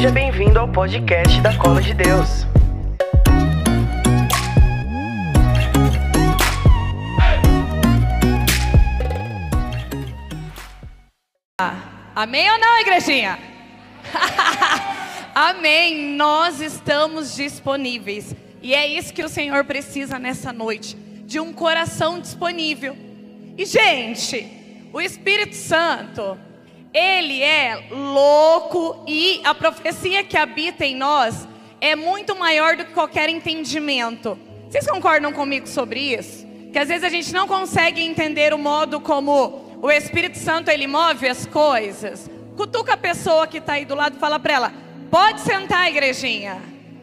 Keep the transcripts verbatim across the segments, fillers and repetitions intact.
Seja bem-vindo ao podcast da Cola de Deus. Amém ou não, igrejinha? Amém, nós estamos disponíveis. E é isso que o Senhor precisa nessa noite, de um coração disponível. E gente, o Espírito Santo, Ele é louco, e a profecia que habita em nós é muito maior do que qualquer entendimento. Vocês concordam comigo sobre isso? Que às vezes a gente não consegue entender o modo como o Espírito Santo, Ele move as coisas. Cutuca a pessoa que está aí do lado e fala para ela: pode sentar, igrejinha.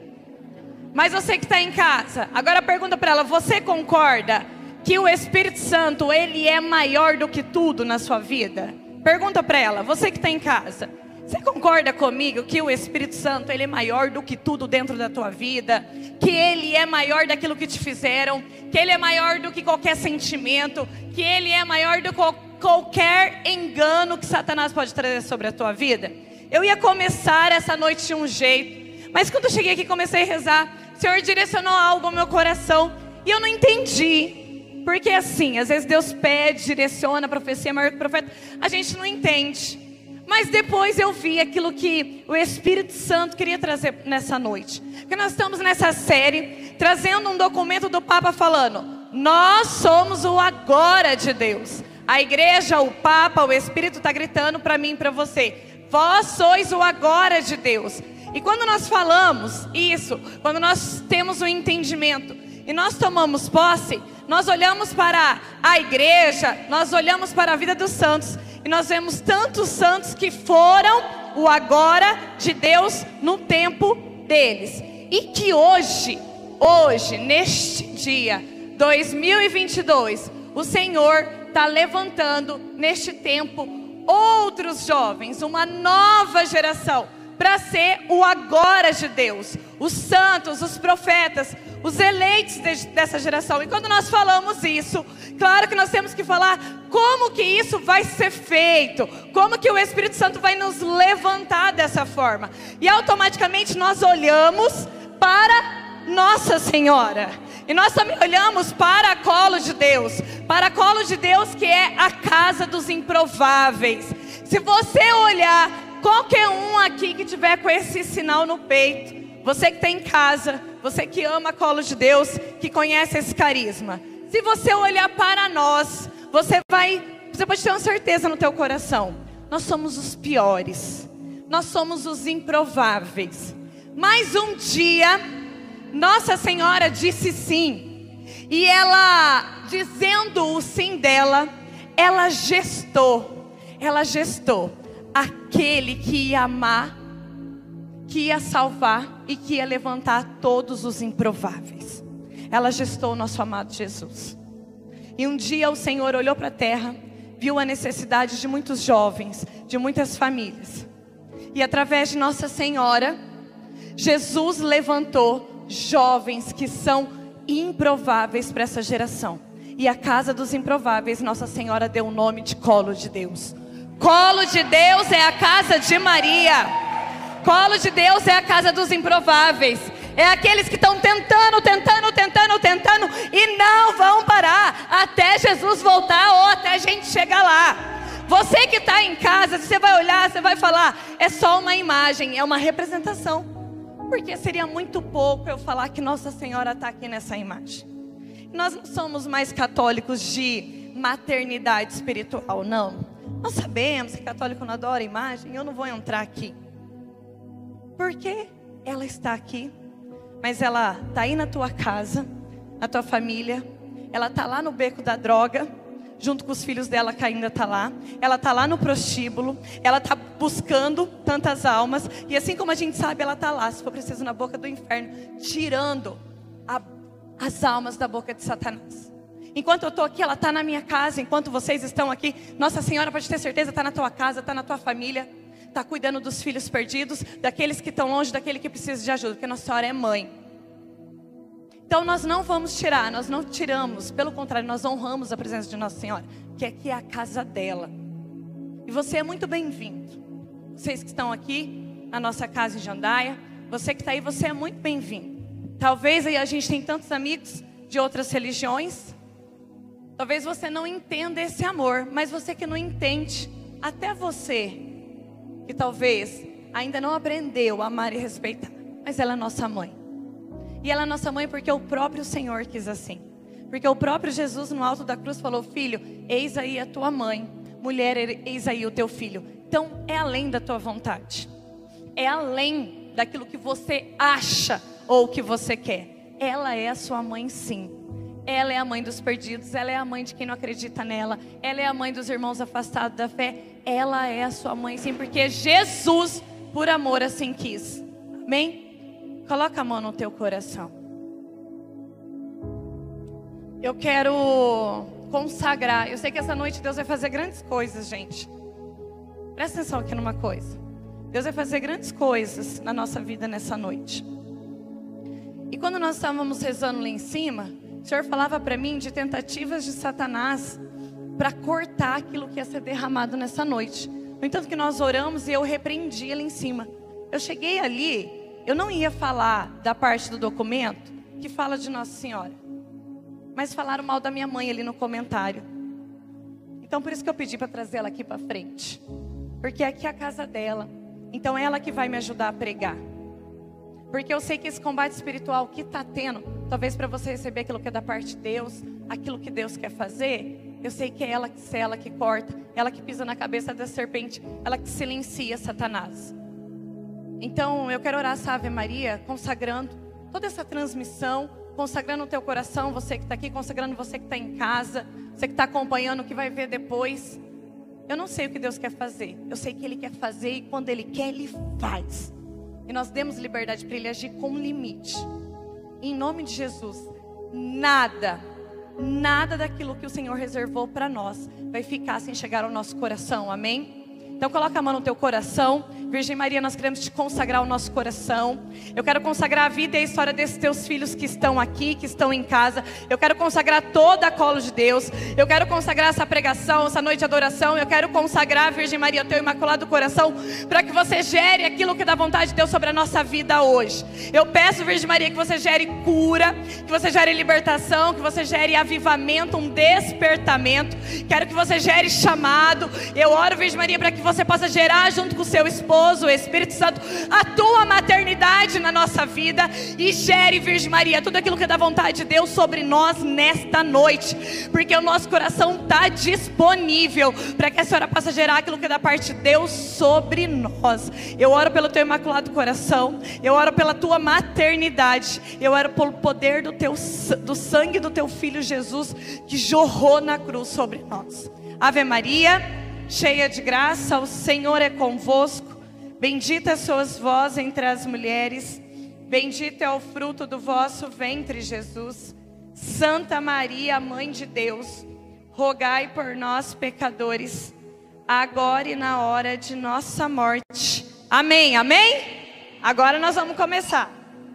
Mas você que está em casa, agora pergunta para ela: você concorda que o Espírito Santo, Ele é maior do que tudo na sua vida? Pergunta para ela, você que está em casa: você concorda comigo que o Espírito Santo, Ele é maior do que tudo dentro da tua vida? Que Ele é maior daquilo que te fizeram? Que Ele é maior do que qualquer sentimento? Que Ele é maior do que qualquer engano que Satanás pode trazer sobre a tua vida? Eu ia começar essa noite de um jeito, mas quando eu cheguei aqui comecei a rezar, o Senhor direcionou algo ao meu coração e eu não entendi. Porque assim, às vezes Deus pede, direciona, a profecia é maior que o profeta, a gente não entende. Mas depois eu vi aquilo que o Espírito Santo queria trazer nessa noite. Porque nós estamos nessa série, trazendo um documento do Papa falando: nós somos o agora de Deus. A igreja, o Papa, o Espírito está gritando para mim e para você: vós sois o agora de Deus. E quando nós falamos isso, quando nós temos o entendimento e nós tomamos posse, nós olhamos para a igreja, nós olhamos para a vida dos santos, e nós vemos tantos santos que foram o agora de Deus no tempo deles. E que hoje, hoje, neste dia, dois mil e vinte e dois, o Senhor está levantando neste tempo outros jovens, uma nova geração, para ser o agora de Deus, os santos, os profetas, os eleitos de, dessa geração. E quando nós falamos isso, claro que nós temos que falar como que isso vai ser feito, como que o Espírito Santo vai nos levantar dessa forma. E automaticamente nós olhamos para Nossa Senhora, e nós também olhamos para a Colo de Deus, para a Colo de Deus, que é a casa dos improváveis. Se você olhar, qualquer um aqui que tiver com esse sinal no peito, você que está em casa, você que ama a Colo de Deus, que conhece esse carisma, se você olhar para nós, você vai, você pode ter uma certeza no teu coração: nós somos os piores, nós somos os improváveis. Mas um dia Nossa Senhora disse sim, e ela, dizendo o sim dela, ela gestou, ela gestou aquele que ia amar, que ia salvar e que ia levantar todos os improváveis. Ela gestou o nosso amado Jesus. E um dia o Senhor olhou para a terra, viu a necessidade de muitos jovens, de muitas famílias, e através de Nossa Senhora, Jesus levantou jovens que são improváveis para essa geração. E a casa dos improváveis, Nossa Senhora deu o nome de Colo de Deus. Colo de Deus é a casa de Maria. Colo de Deus é a casa dos improváveis. É aqueles que estão tentando, tentando, tentando, tentando e não vão parar até Jesus voltar ou até a gente chegar lá. Você que está em casa, você vai olhar, você vai falar: é só uma imagem, é uma representação. Porque seria muito pouco eu falar que Nossa Senhora está aqui nessa imagem. Nós não somos mais católicos de maternidade espiritual, não. Nós sabemos que católico não adora imagem, eu não vou entrar aqui. Porque ela está aqui, mas ela está aí na tua casa, na tua família. Ela está lá no beco da droga, junto com os filhos dela que ainda está lá. Ela está lá no prostíbulo, ela está buscando tantas almas. E assim como a gente sabe, ela está lá, se for preciso, na boca do inferno, tirando a, as almas da boca de Satanás. Enquanto eu estou aqui, ela está na minha casa. Enquanto vocês estão aqui, Nossa Senhora, pode ter certeza, está na tua casa, está na tua família. Está cuidando dos filhos perdidos, daqueles que estão longe, daquele que precisa de ajuda. Porque Nossa Senhora é mãe. Então nós não vamos tirar, nós não tiramos. Pelo contrário, nós honramos a presença de Nossa Senhora, que aqui é a casa dela. E você é muito bem-vindo. Vocês que estão aqui, na nossa casa em Jandaia. Você que está aí, você é muito bem-vindo. Talvez aí a gente tem tantos amigos de outras religiões. Talvez você não entenda esse amor, mas você que não entende, até você que talvez ainda não aprendeu a amar e respeitar, mas ela é nossa mãe. E ela é nossa mãe porque o próprio Senhor quis assim. Porque o próprio Jesus no alto da cruz falou: filho, eis aí a tua mãe. Mulher, eis aí o teu filho. Então é além da tua vontade. É além daquilo que você acha ou que você quer. Ela é a sua mãe, sim. Ela é a mãe dos perdidos. Ela é a mãe de quem não acredita nela. Ela é a mãe dos irmãos afastados da fé. Ela é a sua mãe, sim. Porque Jesus, por amor, assim quis. Amém? Coloca a mão no teu coração. Eu quero consagrar. Eu sei que essa noite Deus vai fazer grandes coisas, gente. Presta atenção aqui numa coisa. Deus vai fazer grandes coisas na nossa vida nessa noite. E quando nós estávamos rezando lá em cima, o Senhor falava para mim de tentativas de Satanás para cortar aquilo que ia ser derramado nessa noite. No entanto que nós oramos e eu repreendi lá em cima. Eu cheguei ali, eu não ia falar da parte do documento que fala de Nossa Senhora. Mas falaram mal da minha mãe ali no comentário. Então por isso que eu pedi para trazer ela aqui para frente. Porque aqui é a casa dela. Então é ela que vai me ajudar a pregar. Porque eu sei que esse combate espiritual que está tendo, talvez para você receber aquilo que é da parte de Deus, aquilo que Deus quer fazer, eu sei que é ela que sela, que corta, ela que pisa na cabeça da serpente, ela que silencia Satanás. Então eu quero orar essa Ave Maria, consagrando toda essa transmissão, consagrando o teu coração, você que está aqui, consagrando você que está em casa, você que está acompanhando o que vai ver depois. Eu não sei o que Deus quer fazer, eu sei que Ele quer fazer e quando Ele quer, Ele faz. E nós demos liberdade para Ele agir com limite. Em nome de Jesus, nada, nada daquilo que o Senhor reservou para nós vai ficar sem chegar ao nosso coração, amém? Então coloca a mão no teu coração. Virgem Maria, nós queremos te consagrar o nosso coração. Eu quero consagrar a vida e a história desses teus filhos que estão aqui, que estão em casa. Eu quero consagrar toda a colo de Deus. Eu quero consagrar essa pregação, essa noite de adoração. Eu quero consagrar, Virgem Maria, o teu imaculado coração, para que você gere aquilo que dá vontade de Deus sobre a nossa vida hoje. Eu peço, Virgem Maria, que você gere cura, que você gere libertação, que você gere avivamento, um despertamento. Quero que você gere chamado. Eu oro, Virgem Maria, para que você possa gerar junto com o seu esposo, o Espírito Santo, a tua maternidade na nossa vida. E gere, Virgem Maria, tudo aquilo que dá vontade de Deus sobre nós nesta noite. Porque o nosso coração está disponível para que a Senhora possa gerar aquilo que é da parte de Deus sobre nós. Eu oro pelo teu imaculado coração. Eu oro pela tua maternidade. Eu oro pelo poder do, teu, do sangue do teu Filho Jesus, que jorrou na cruz sobre nós. Ave Maria, cheia de graça, o Senhor é convosco. Bendita sois vós entre as mulheres, bendito é o fruto do vosso ventre, Jesus. Santa Maria, Mãe de Deus, rogai por nós, pecadores, agora e na hora de nossa morte. Amém, amém? Agora nós vamos começar.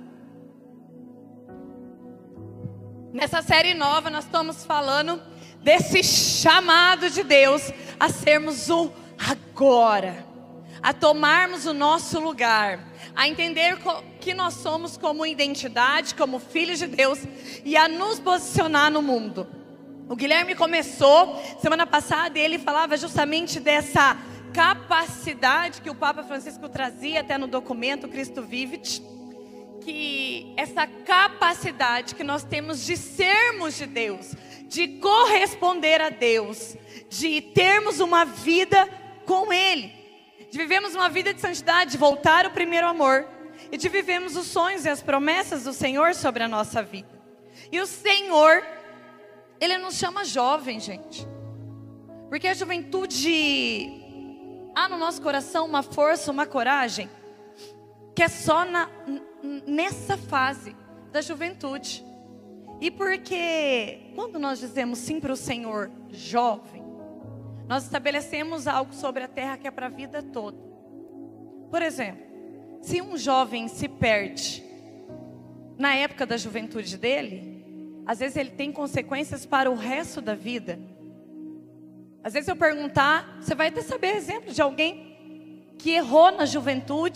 Nessa série nova nós estamos falando desse chamado de Deus a sermos o agora, a tomarmos o nosso lugar, a entender que nós somos como identidade, como filhos de Deus, e a nos posicionar no mundo. O Guilherme começou semana passada e ele falava justamente dessa capacidade que o Papa Francisco trazia até no documento Cristo Vivit, que essa capacidade que nós temos de sermos de Deus, de corresponder a Deus, de termos uma vida com Ele, de vivermos uma vida de santidade, de voltar ao primeiro amor, e de vivermos os sonhos e as promessas do Senhor sobre a nossa vida. E o Senhor, Ele nos chama jovem, gente, porque a juventude há no nosso coração uma força, uma coragem, que é só na, nessa fase da juventude. E porque quando nós dizemos sim para o Senhor jovem, nós estabelecemos algo sobre a terra que é para a vida toda. Por exemplo, se um jovem se perde na época da juventude dele, às vezes ele tem consequências para o resto da vida. Às vezes eu perguntar, você vai até saber exemplo de alguém que errou na juventude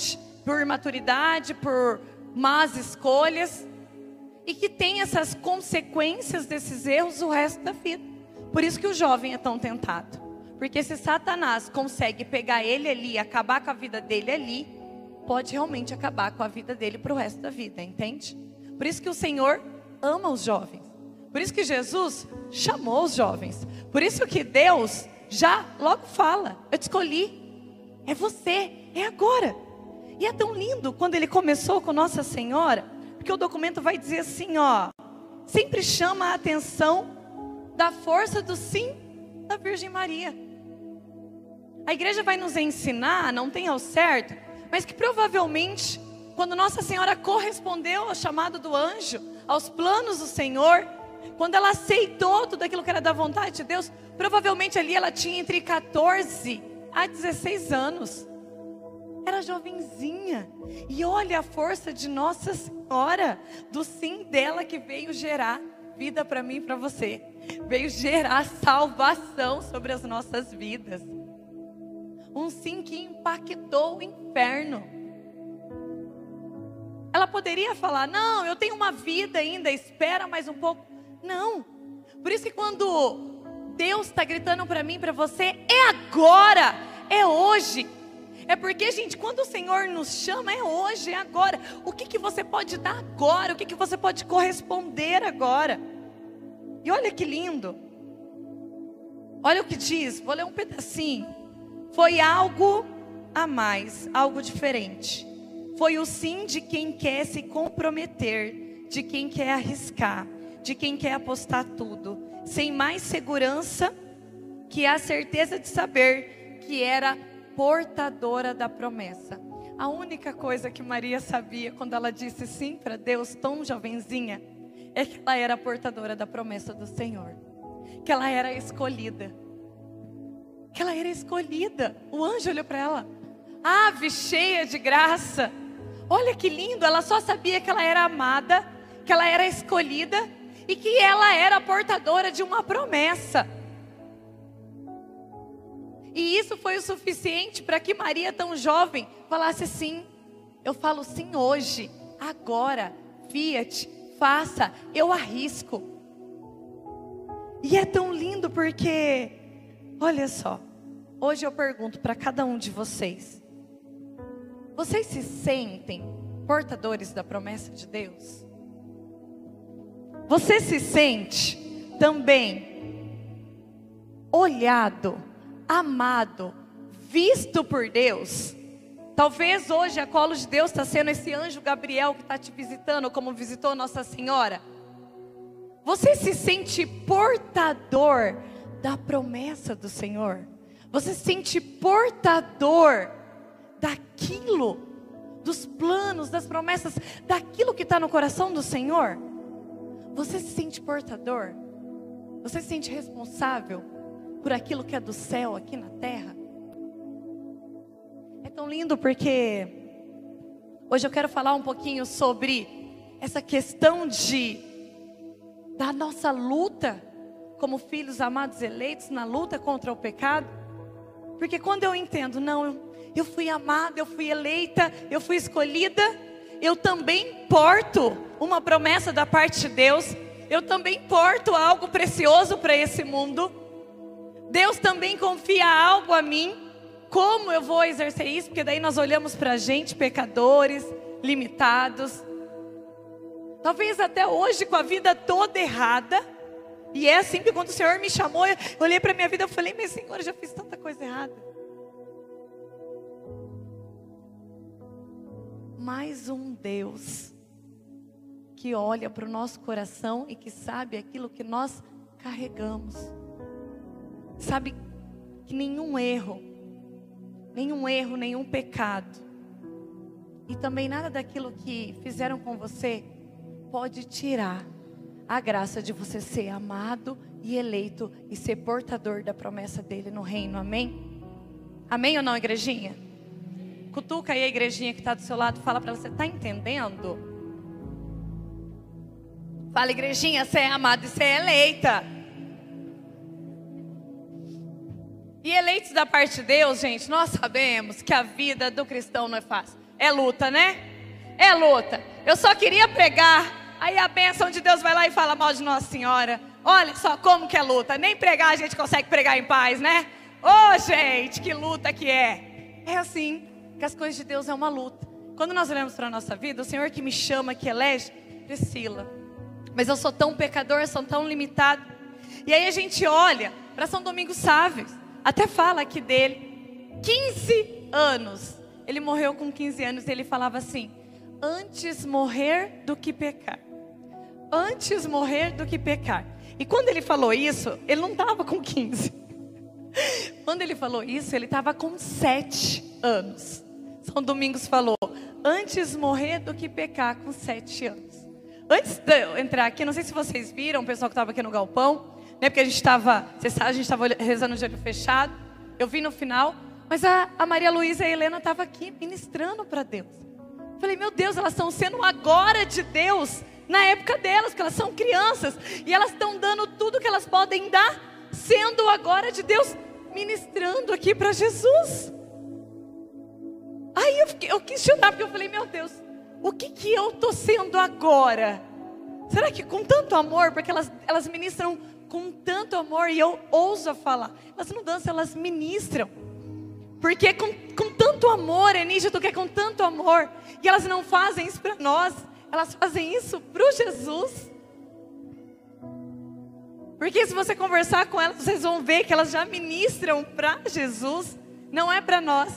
por imaturidade, por más escolhas, e que tem essas consequências desses erros o resto da vida. Por isso que o jovem é tão tentado, porque se Satanás consegue pegar ele ali, acabar com a vida dele ali, pode realmente acabar com a vida dele para o resto da vida, entende? Por isso que o Senhor ama os jovens, por isso que Jesus chamou os jovens, por isso que Deus já logo fala: eu te escolhi, é você, é agora. E é tão lindo quando ele começou com Nossa Senhora, porque o documento vai dizer assim, ó, sempre chama a atenção da força do sim da Virgem Maria. A igreja vai nos ensinar, não tem ao certo, mas que provavelmente, quando Nossa Senhora correspondeu ao chamado do anjo, aos planos do Senhor, quando ela aceitou tudo aquilo que era da vontade de Deus, provavelmente ali ela tinha entre catorze a dezesseis anos. Era jovenzinha. E olha a força de Nossa Senhora, do sim dela, que veio gerar vida para mim e para você. Veio gerar salvação sobre as nossas vidas. Um sim que impactou o inferno. Ela poderia falar: não, eu tenho uma vida ainda, espera mais um pouco. Não. Por isso que quando Deus está gritando para mim e para você, é agora, é hoje. É porque, gente, quando o Senhor nos chama, é hoje, é agora. O que, que você pode dar agora? O que, que você pode corresponder agora? E olha que lindo. Olha o que diz, vou ler um pedacinho. Foi algo a mais, algo diferente. Foi o sim de quem quer se comprometer, de quem quer arriscar, de quem quer apostar tudo, sem mais segurança que a certeza de saber que era portadora da promessa. A única coisa que Maria sabia quando ela disse sim para Deus, tão jovenzinha, é que ela era portadora da promessa do Senhor, que ela era escolhida, que ela era escolhida. O anjo olhou para ela: ave cheia de graça. Olha que lindo, ela só sabia que ela era amada, que ela era escolhida e que ela era portadora de uma promessa. E isso foi o suficiente para que Maria, tão jovem, falasse sim. Eu falo sim hoje, agora, fiat, faça, eu arrisco. E é tão lindo porque, olha só, hoje eu pergunto para cada um de vocês: vocês se sentem portadores da promessa de Deus? Você se sente também olhado, amado, visto por Deus? Talvez hoje a colo de Deus está sendo esse anjo Gabriel que está te visitando, como visitou Nossa Senhora. Você se sente portador da promessa do Senhor? Você se sente portador daquilo, dos planos, das promessas, daquilo que está no coração do Senhor? Você se sente portador? Você se sente responsável por aquilo que é do céu aqui na terra? É tão lindo porque hoje eu quero falar um pouquinho sobre essa questão de da nossa luta como filhos amados eleitos, na luta contra o pecado. Porque quando eu entendo, não, eu, eu fui amada, eu fui eleita, eu fui escolhida, eu também porto uma promessa da parte de Deus, eu também porto algo precioso para esse mundo. Deus também confia algo a mim. Como eu vou exercer isso? Porque daí nós olhamos para a gente, pecadores, limitados, talvez até hoje com a vida toda errada. E é assim que quando o Senhor me chamou, eu olhei para a minha vida e falei: mas Senhor, eu já fiz tanta coisa errada. Mais um Deus que olha para o nosso coração e que sabe aquilo que nós carregamos. Sabe que nenhum erro, nenhum erro, nenhum pecado, e também nada daquilo que fizeram com você pode tirar a graça de você ser amado e eleito e ser portador da promessa dele no reino. Amém? Amém ou não, igrejinha? Cutuca aí a igrejinha que está do seu lado, fala para você: está entendendo? Fala, igrejinha, você é amada e você é eleita. E eleitos da parte de Deus, gente, nós sabemos que a vida do cristão não é fácil. É luta, né? É luta. Eu só queria pregar, aí a bênção de Deus vai lá e fala mal de Nossa Senhora. Olha só como que é luta. Nem pregar a gente consegue pregar em paz, né? Ô, oh, gente, que luta que é. É assim que as coisas de Deus é uma luta. Quando nós olhamos para a nossa vida, o Senhor que me chama, que elege, Priscila. Mas eu sou tão pecador, sou tão limitado. E aí a gente olha para São Domingos Sávio. Até fala aqui dele. quinze anos. Ele morreu com quinze anos e ele falava assim: antes morrer do que pecar. Antes morrer do que pecar. E quando ele falou isso, ele não estava com quinze. Quando ele falou isso, ele estava com sete anos. São Domingos falou: antes morrer do que pecar, com sete anos. Antes de eu entrar aqui, não sei se vocês viram, o pessoal que estava aqui no galpão, né, porque a gente estava, vocês sabem, a gente estava rezando de olho fechado. Eu vi no final, mas a, a Maria Luísa e a Helena estavam aqui ministrando para Deus. Falei, meu Deus, elas estão sendo agora de Deus, na época delas, porque elas são crianças, e elas estão dando tudo que elas podem dar, sendo agora de Deus, ministrando aqui para Jesus. Aí eu, fiquei, eu quis chorar, porque eu falei, meu Deus, o que que eu estou sendo agora? Será que com tanto amor, porque elas, elas ministram com tanto amor, e eu ouso falar, elas não dançam, elas ministram. Porque com, com tanto amor, é nítido que é com tanto amor, e elas não fazem isso para nós, elas fazem isso para o Jesus. Porque se você conversar com elas, vocês vão ver que elas já ministram para Jesus, não é para nós.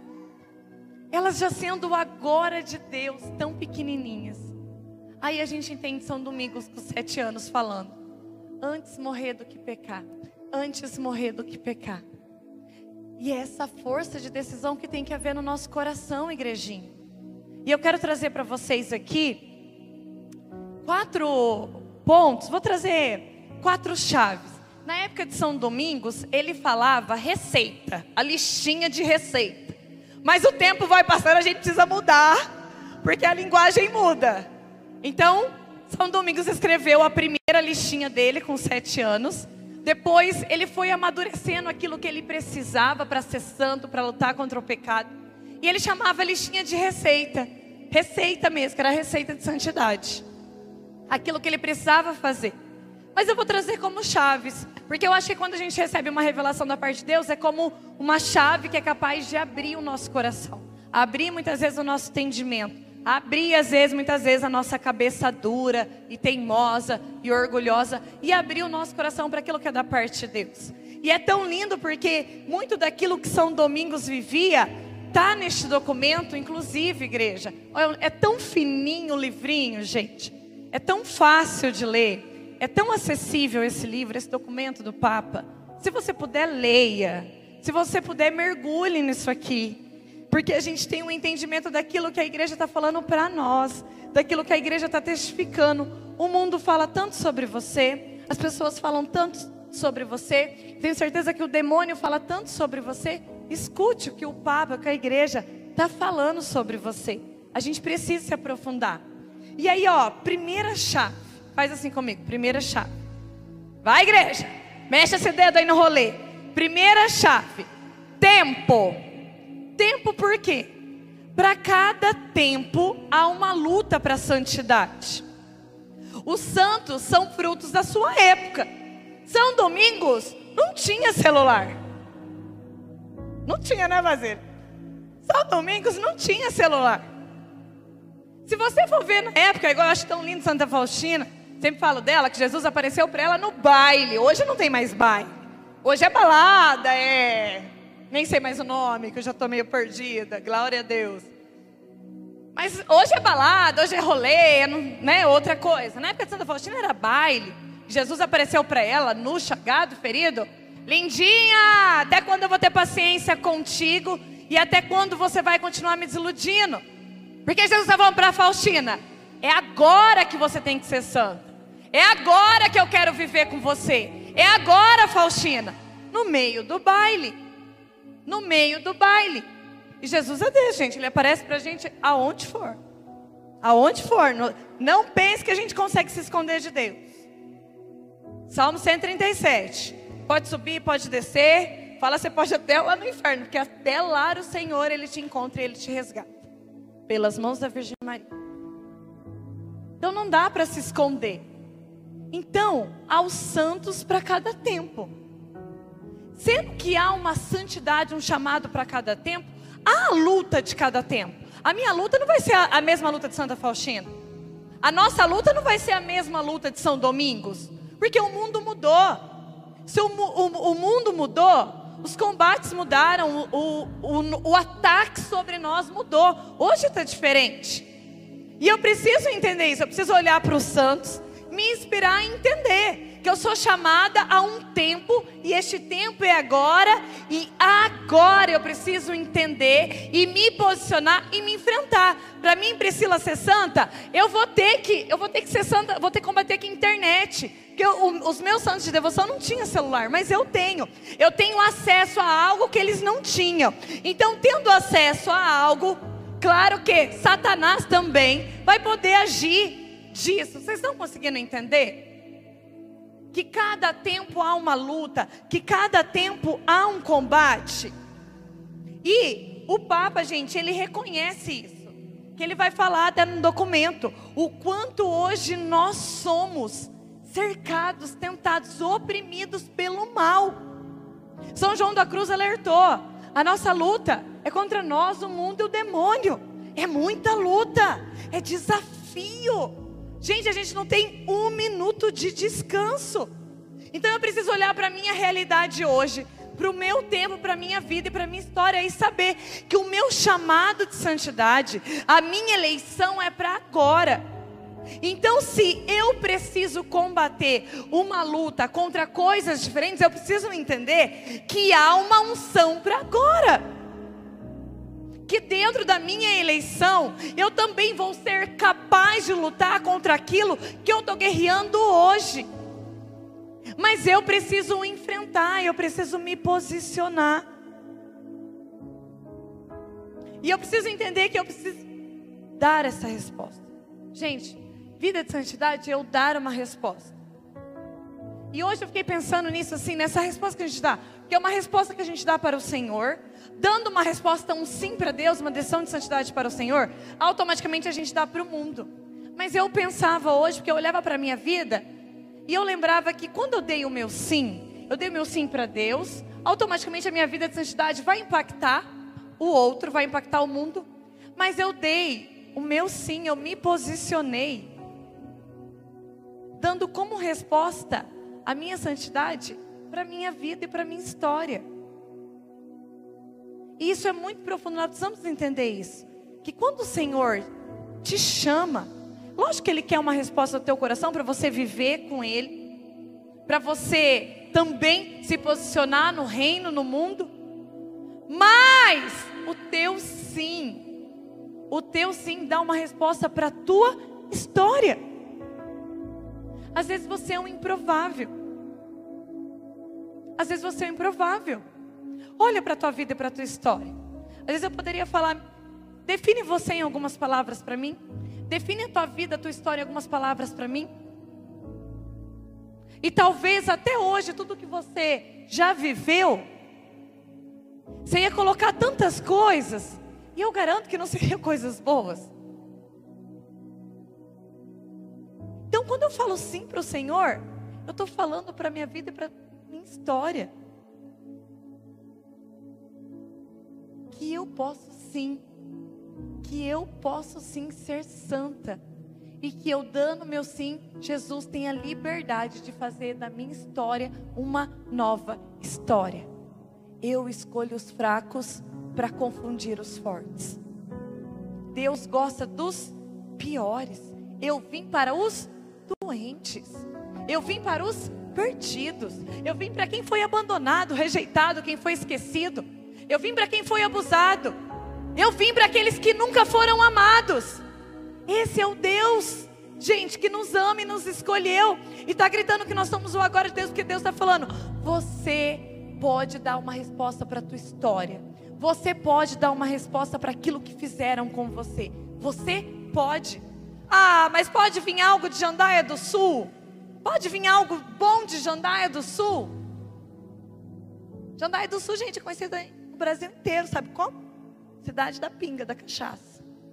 Elas já sendo agora de Deus, tão pequenininhas. Aí a gente entende São Domingos com sete anos falando: antes morrer do que pecar, antes morrer do que pecar. E é essa força de decisão que tem que haver no nosso coração, igrejinha. E eu quero trazer para vocês aqui quatro pontos, vou trazer quatro chaves. Na época de São Domingos, ele falava receita, a listinha de receita. Mas o tempo vai passando, a gente precisa mudar, porque a linguagem muda. Então, São Domingos escreveu a primeira listinha dele com sete anos. Depois, ele foi amadurecendo aquilo que ele precisava para ser santo, para lutar contra o pecado. E ele chamava a listinha de receita. Receita mesmo, que era a receita de santidade. Aquilo que ele precisava fazer. Mas eu vou trazer como chaves, porque eu acho que quando a gente recebe uma revelação da parte de Deus, é como uma chave que é capaz de abrir o nosso coração. Abrir muitas vezes o nosso entendimento. Abrir às vezes, muitas vezes, a nossa cabeça dura e teimosa e orgulhosa. E abrir o nosso coração para aquilo que é da parte de Deus. E é tão lindo porque muito daquilo que São Domingos vivia está neste documento, inclusive, igreja. É tão fininho o livrinho, gente. É tão fácil de ler. É tão acessível esse livro, esse documento do Papa. Se você puder, leia. Se você puder, mergulhe nisso aqui. Porque a gente tem um entendimento daquilo que a igreja está falando para nós. Daquilo que a igreja está testificando. O mundo fala tanto sobre você. As pessoas falam tanto sobre você. Tenho certeza que o demônio fala tanto sobre você. Escute o que o Papa, que a igreja está falando sobre você. A gente precisa se aprofundar. E aí, ó, primeira chave. Faz assim comigo, primeira chave. Vai, igreja, mexe esse dedo aí no rolê. Primeira chave, tempo. Tempo por quê? Para cada tempo há uma luta para a santidade. Os santos são frutos da sua época. São Domingos não tinha celular. Não tinha, né, Vazeiro? São Domingos não tinha celular. Se você for ver na época, igual eu acho tão lindo Santa Faustina, sempre falo dela, que Jesus apareceu para ela no baile. Hoje não tem mais baile. Hoje é balada, é... nem sei mais o nome, que eu já estou meio perdida. Glória a Deus. Mas hoje é balada, hoje é rolê, né? Outra coisa. Na época de Santa Faustina era baile. Jesus apareceu para ela, nu, chagado, ferido. Lindinha, até quando eu vou ter paciência contigo? E até quando você vai continuar me desiludindo? Porque Jesus está falando para a Faustina: é agora que você tem que ser santa. É agora que eu quero viver com você. É agora, Faustina. No meio do baile. No meio do baile. E Jesus é Deus, gente. Ele aparece pra gente aonde for. Aonde for. Não pense que a gente consegue se esconder de Deus. Salmo cento e trinta e sete. Pode subir, pode descer. Fala, você pode até lá no inferno. Porque até lá o Senhor, Ele te encontra e Ele te resgata. pelas mãos da Virgem Maria. Então não dá para se esconder. Então, há os santos para cada tempo. Sendo que há uma santidade, um chamado para cada tempo, há a luta de cada tempo. A minha luta não vai ser a, a mesma luta de Santa Faustina. A nossa luta não vai ser a mesma luta de São Domingos. Porque o mundo mudou. Se o, o, o mundo mudou, os combates mudaram, o, o, o, o ataque sobre nós mudou. Hoje está diferente. E eu preciso entender isso, eu preciso olhar para os santos, me inspirar a entender que eu sou chamada a um tempo, e este tempo é agora, e agora eu preciso entender e me posicionar e me enfrentar. Para mim, Priscila, ser santa, eu vou ter que, eu vou ter que ser santa, vou ter que combater aqui a internet. Porque eu, o, os meus santos de devoção não tinham celular, mas eu tenho. Eu tenho acesso a algo que eles não tinham. Então, tendo acesso a algo, claro que Satanás também vai poder agir disso. Vocês estão conseguindo entender? Que cada tempo há uma luta, que cada tempo há um combate. E o Papa, gente, ele reconhece isso. Que ele vai falar até no documento. O quanto hoje nós somos cercados, tentados, oprimidos pelo mal. São João da Cruz alertou. A nossa luta é contra nós, o mundo e o demônio. É muita luta, é desafio. Gente, a gente não tem um minuto de descanso. Então eu preciso olhar para a minha realidade hoje, para o meu tempo, para a minha vida e para a minha história, e saber que o meu chamado de santidade, a minha eleição é para agora. Então, se eu preciso combater uma luta contra coisas diferentes, eu preciso entender que há uma unção para agora. Que dentro da minha eleição, eu também vou ser capaz de lutar contra aquilo que eu estou guerreando hoje. Mas eu preciso enfrentar, eu preciso me posicionar. E eu preciso entender que eu preciso dar essa resposta. Gente, vida de santidade é eu dar uma resposta. E hoje eu fiquei pensando nisso assim, nessa resposta que a gente dá. Que é uma resposta que a gente dá para o Senhor. Dando uma resposta, um sim para Deus, uma decisão de santidade para o Senhor, automaticamente a gente dá para o mundo. Mas eu pensava hoje, porque eu olhava para a minha vida, e eu lembrava que quando eu dei o meu sim, eu dei o meu sim para Deus, automaticamente a minha vida de santidade vai impactar o outro, vai impactar o mundo. Mas eu dei o meu sim, eu me posicionei, dando como resposta a minha santidade para a minha vida e para a minha história. E isso é muito profundo, nós precisamos entender isso. Que quando o Senhor te chama, lógico que Ele quer uma resposta do teu coração para você viver com Ele, para você também se posicionar no reino, no mundo. Mas o teu sim, o teu sim dá uma resposta para a tua história. Às vezes você é um improvável. Às vezes você é um improvável. Olha para a tua vida e para a tua história. Às vezes eu poderia falar, define você em algumas palavras para mim. Define a tua vida, a tua história em algumas palavras para mim. E talvez até hoje, tudo que você já viveu, você ia colocar tantas coisas, e eu garanto que não seriam coisas boas. Então quando eu falo sim para o Senhor, eu estou falando para a minha vida e para a minha história. Que eu posso sim, que eu posso sim ser santa. E que eu dando meu sim, Jesus tem a liberdade de fazer da minha história uma nova história. Eu escolho os fracos para confundir os fortes. Deus gosta dos piores. Eu vim para os doentes. Eu vim para os perdidos. Eu vim para quem foi abandonado, rejeitado, quem foi esquecido. Eu vim para quem foi abusado. Eu vim para aqueles que nunca foram amados. Esse é o Deus, gente, que nos ama e nos escolheu. E está gritando que nós somos o agora de Deus, porque Deus está falando, você pode dar uma resposta para a tua história. Você pode dar uma resposta para aquilo que fizeram com você. Você pode. Ah, mas pode vir algo de Jandaia do Sul? Pode vir algo bom de Jandaia do Sul? Jandaia do Sul, gente, é conhecida no Brasil inteiro, sabe como? Cidade da pinga, da cachaça.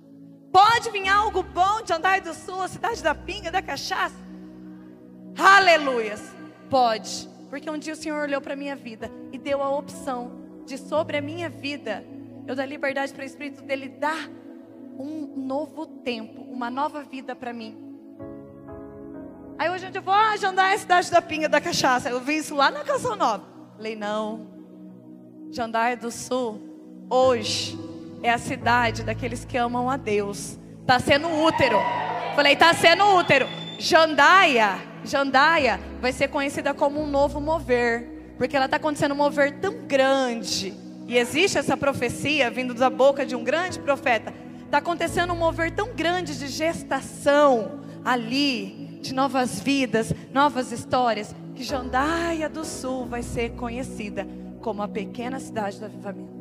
Pode vir algo bom de Jandaia do Sul, a cidade da pinga, da cachaça? Aleluias. Pode. Porque um dia o Senhor olhou para a minha vida e deu a opção de sobre a minha vida, eu dar liberdade para o Espírito dele dar um novo tempo, uma nova vida para mim. Aí hoje eu vou, ah, Jandaia é a cidade da pinga, da cachaça. Eu vi isso lá na Canção Nova. Falei, não. Jandaia do Sul, hoje, é a cidade daqueles que amam a Deus. Está sendo útero. Falei, está sendo útero. Jandaia, Jandaia vai ser conhecida como um novo mover. Porque ela está acontecendo um mover tão grande. E existe essa profecia vindo da boca de um grande profeta. Está acontecendo um mover tão grande de gestação ali, de novas vidas, novas histórias, que Jandaia do Sul vai ser conhecida como a pequena cidade do avivamento.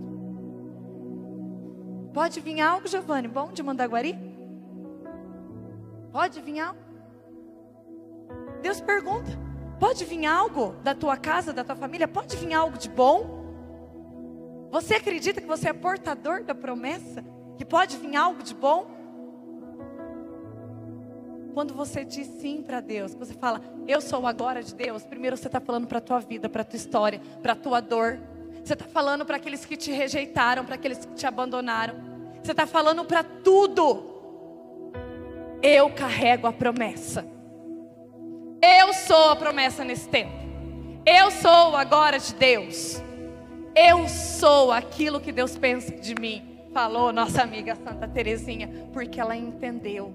Pode vir algo, Giovanni, bom de Mandaguari? Pode vir algo? Deus pergunta, pode vir algo da tua casa, da tua família? Pode vir algo de bom? Você acredita que você é portador da promessa? Que pode vir algo de bom? Quando você diz sim para Deus, você fala, eu sou agora de Deus. Primeiro você está falando para a tua vida, para a tua história, para a tua dor. Você está falando para aqueles que te rejeitaram, para aqueles que te abandonaram. Você está falando para tudo. Eu carrego a promessa. Eu sou a promessa nesse tempo. Eu sou agora de Deus. Eu sou aquilo que Deus pensa de mim. Falou nossa amiga Santa Teresinha, porque ela entendeu.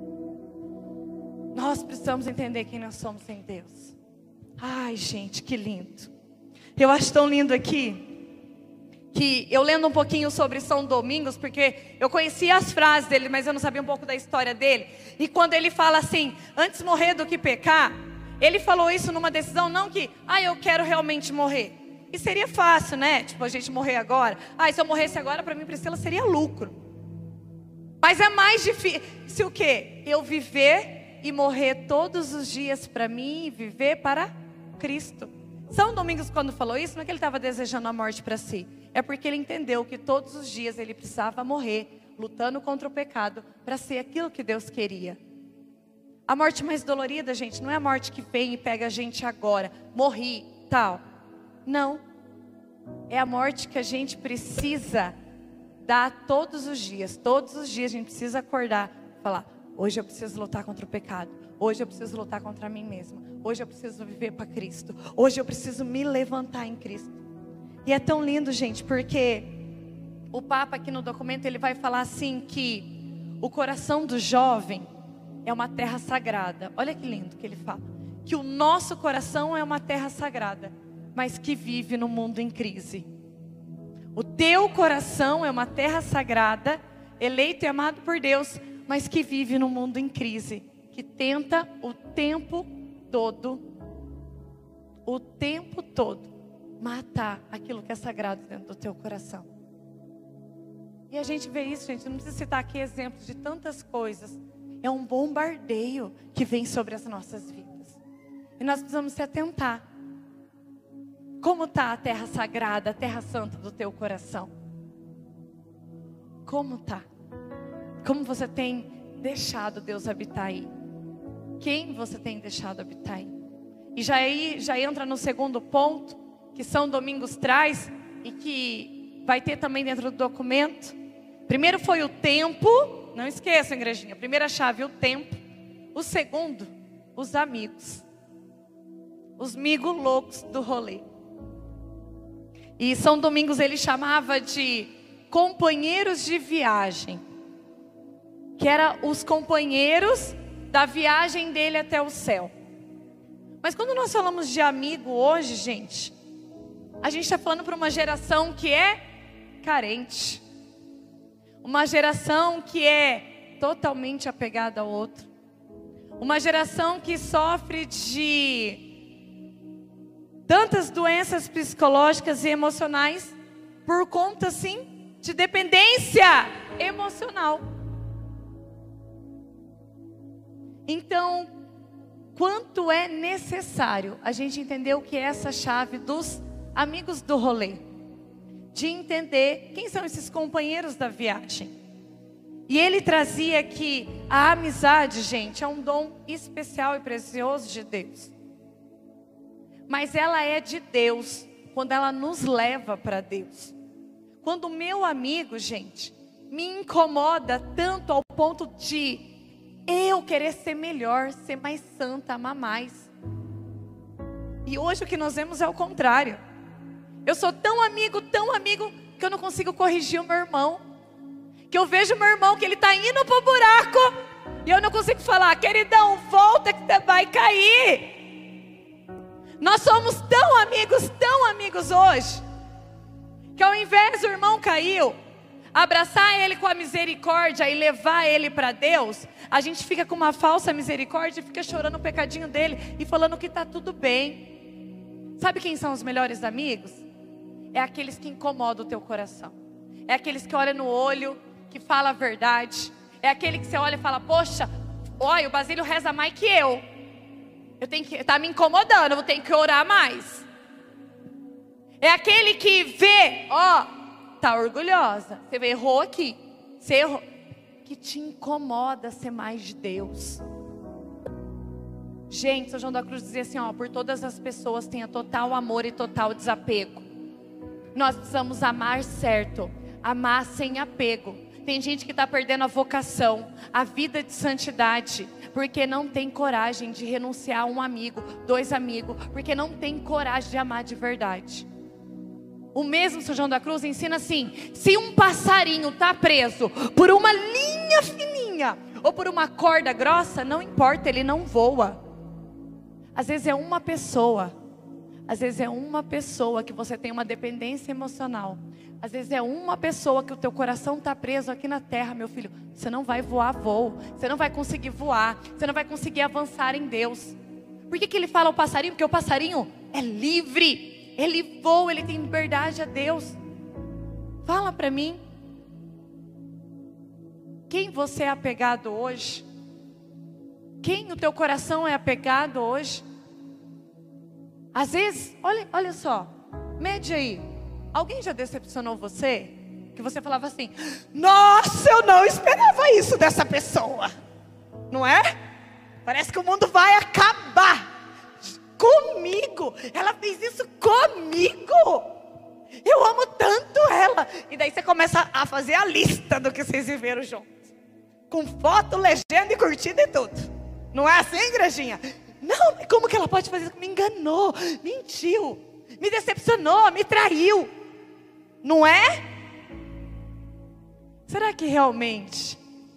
Nós precisamos entender quem nós somos em Deus. Ai, gente, que lindo. Eu acho tão lindo aqui, que eu lendo um pouquinho sobre São Domingos, porque eu conhecia as frases dele, mas eu não sabia um pouco da história dele. E quando ele fala assim, antes morrer do que pecar, ele falou isso numa decisão, não que, ah, eu quero realmente morrer. E seria fácil, né? Tipo, a gente morrer agora. Ah, se eu morresse agora, para mim, Priscila, seria lucro. Mas é mais difícil o quê? Eu viver e morrer todos os dias para mim, e viver para Cristo. São Domingos, quando falou isso, não é que ele estava desejando a morte para si. É porque ele entendeu que todos os dias ele precisava morrer, lutando contra o pecado, para ser aquilo que Deus queria. A morte mais dolorida, gente, não é a morte que vem e pega a gente agora. Morri, tal. Não. É a morte que a gente precisa dar todos os dias. Todos os dias a gente precisa acordar e falar, hoje eu preciso lutar contra o pecado. Hoje eu preciso lutar contra mim mesma. Hoje eu preciso viver para Cristo. Hoje eu preciso me levantar em Cristo. E é tão lindo, gente, porque o Papa aqui no documento, ele vai falar assim que o coração do jovem é uma terra sagrada. Olha que lindo que ele fala. Que o nosso coração é uma terra sagrada, mas que vive no mundo em crise. O teu coração é uma terra sagrada, eleito e amado por Deus, mas que vive no mundo em crise. Que tenta o tempo todo, o tempo todo, matar aquilo que é sagrado dentro do teu coração. E a gente vê isso, gente, não precisa citar aqui exemplos de tantas coisas. É um bombardeio que vem sobre as nossas vidas. E nós precisamos se atentar. Como está a terra sagrada, a terra santa do teu coração? Como está? Como você tem deixado Deus habitar aí? Quem você tem deixado habitar aí? E já aí já entra no segundo ponto, que São Domingos traz, e que vai ter também dentro do documento. Primeiro foi o tempo, não esqueçam, igrejinha. Primeira chave, o tempo. O segundo, os amigos. Os amigos loucos do rolê. E São Domingos ele chamava de companheiros de viagem. Que eram os companheiros da viagem dele até o céu. Mas quando nós falamos de amigo hoje, gente, a gente está falando para uma geração que é carente. Uma geração que é totalmente apegada ao outro. Uma geração que sofre de tantas doenças psicológicas e emocionais por conta, sim, de dependência emocional. Então, quanto é necessário a gente entender o que é essa chave dos amigos do rolê? De entender quem são esses companheiros da viagem. E ele trazia que a amizade, gente, é um dom especial e precioso de Deus. Mas ela é de Deus quando ela nos leva para Deus. Quando o meu amigo, gente, me incomoda tanto ao ponto de eu querer ser melhor, ser mais santa, amar mais. E hoje o que nós vemos é o contrário. Eu sou tão amigo, tão amigo, que eu não consigo corrigir o meu irmão. Que eu vejo o meu irmão que ele está indo para o buraco e eu não consigo falar, queridão, volta que você vai cair. Nós somos tão amigos, tão amigos hoje, que ao invés do irmão caiu, abraçar ele com a misericórdia e levar ele para Deus, a gente fica com uma falsa misericórdia e fica chorando o pecadinho dele e falando que está tudo bem. Sabe quem são os melhores amigos? É aqueles que incomodam o teu coração. É aqueles que olham no olho, que fala a verdade. É aquele que você olha e fala, poxa, olha, o Basílio reza mais que eu. Eu tenho que, tá me incomodando, eu vou ter que orar mais. É aquele que vê, ó, tá orgulhosa. Você errou aqui, você errou. Que te incomoda ser mais de Deus. Gente, São João da Cruz dizia assim, ó, por todas as pessoas tenha total amor e total desapego. Nós precisamos amar certo, amar sem apego. Tem gente que está perdendo a vocação, a vida de santidade, porque não tem coragem de renunciar a um amigo, dois amigos, porque não tem coragem de amar de verdade. O mesmo São João da Cruz ensina assim, se um passarinho está preso por uma linha fininha, ou por uma corda grossa, não importa, ele não voa. Às vezes é uma pessoa, às vezes é uma pessoa que você tem uma dependência emocional. Às vezes é uma pessoa que o teu coração está preso aqui na terra, meu filho. Você não vai voar voo, você não vai conseguir voar, você não vai conseguir avançar em Deus. Por que que ele fala o passarinho? Porque o passarinho é livre, ele voa, ele tem liberdade a Deus. Fala para mim, quem você é apegado hoje? Quem o teu coração é apegado hoje? Às vezes, olha, olha só, mede aí. Alguém já decepcionou você? Que você falava assim, nossa, eu não esperava isso dessa pessoa. Não é? Parece que o mundo vai acabar. Comigo. Ela fez isso comigo. Eu amo tanto ela. E daí você começa a fazer a lista do que vocês viveram juntos. Com foto, legenda e curtida e tudo. Não é assim, igrejinha? Não, como que ela pode fazer isso? Me enganou, mentiu, me decepcionou, me traiu. Não é? Será que realmente,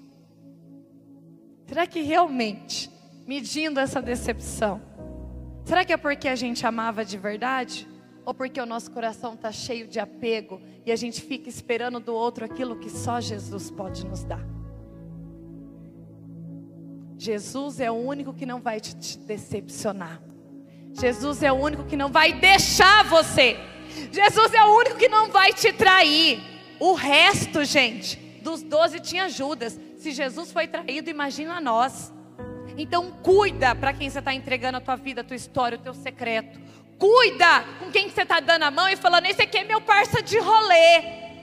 será que realmente, medindo essa decepção, será que é porque a gente amava de verdade? Ou porque o nosso coração está cheio de apego e a gente fica esperando do outro aquilo que só Jesus pode nos dar? Jesus é o único que não vai te, te decepcionar. Jesus é o único que não vai deixar você. Jesus é o único que não vai te trair. O resto, gente, dos doze tinha Judas. Se Jesus foi traído, imagina nós. Então cuida para quem você está entregando a tua vida, a tua história, o teu secreto. Cuida com quem você está dando a mão e falando, esse aqui é meu parça de rolê.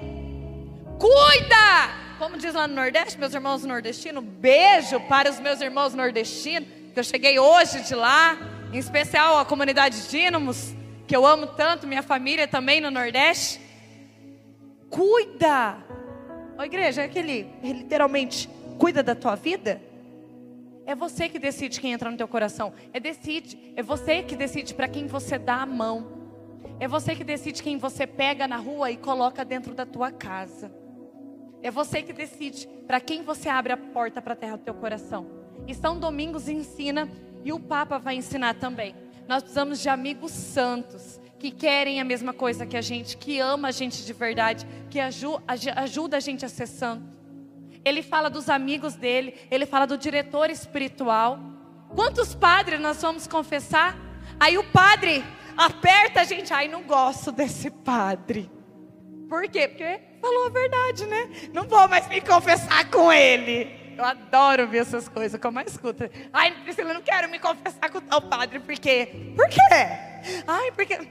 Cuida! Como diz lá no Nordeste, meus irmãos nordestinos, beijo para os meus irmãos nordestinos, que eu cheguei hoje de lá, em especial a comunidade Dínamos, que eu amo tanto, minha família também no Nordeste. Cuida! Ó, igreja, é aquele, literalmente, cuida da tua vida? É você que decide quem entra no teu coração. É, decide, é você que decide para quem você dá a mão. É você que decide quem você pega na rua e coloca dentro da tua casa. É você que decide para quem você abre a porta para a terra do teu coração. E São Domingos ensina, e o Papa vai ensinar também. Nós precisamos de amigos santos, que querem a mesma coisa que a gente, que ama a gente de verdade, que aju ajuda a gente a ser santo. Ele fala dos amigos dele, ele fala do diretor espiritual. Quantos padres nós vamos confessar? Aí o padre aperta a gente, ai, não gosto desse padre. Por quê? Porque falou a verdade, né? Não vou mais me confessar com ele. Eu adoro ver essas coisas, como eu escuto. Ai, Priscila, eu não quero me confessar com o tal padre, por quê? Por quê? Ai, porque...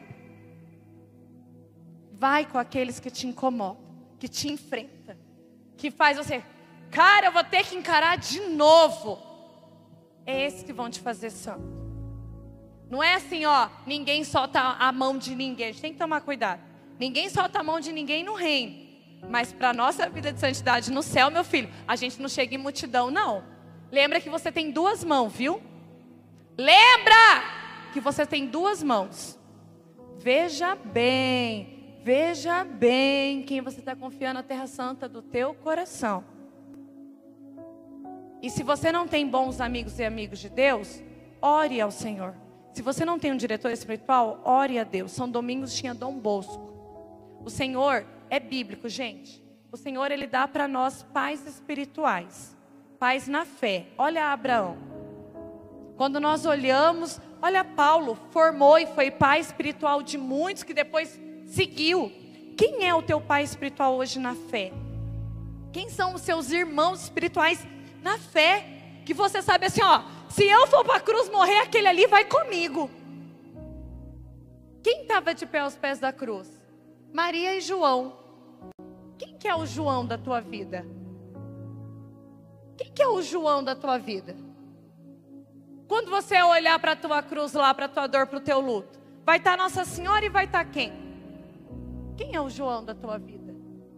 Vai com aqueles que te incomodam, que te enfrentam, que faz você... Cara, eu vou ter que encarar de novo. É esses que vão te fazer santo. Não é assim, ó, ninguém solta a mão de ninguém. A gente tem que tomar cuidado. Ninguém solta a mão de ninguém no reino. Mas para a nossa vida de santidade no céu, meu filho, a gente não chega em multidão, não. Lembra que você tem duas mãos, viu? Lembra que você tem duas mãos. Veja bem, veja bem quem você está confiando na terra santa do teu coração. E se você não tem bons amigos e amigos de Deus, ore ao Senhor. Se você não tem um diretor espiritual, ore a Deus. São Domingos tinha Dom Bosco. O Senhor é bíblico, gente. O Senhor, Ele dá para nós pais espirituais. Pais na fé. Olha Abraão. Quando nós olhamos, olha Paulo, formou e foi pai espiritual de muitos que depois seguiu. Quem é o teu pai espiritual hoje na fé? Quem são os seus irmãos espirituais na fé? Que você sabe assim, ó, se eu for para a cruz morrer, aquele ali vai comigo. Quem estava de pé aos pés da cruz? Maria e João. Quem que é o João da tua vida? Quem que é o João da tua vida? Quando você olhar para a tua cruz lá, para a tua dor, para o teu luto, vai estar Nossa Senhora e vai estar quem? Quem é o João da tua vida?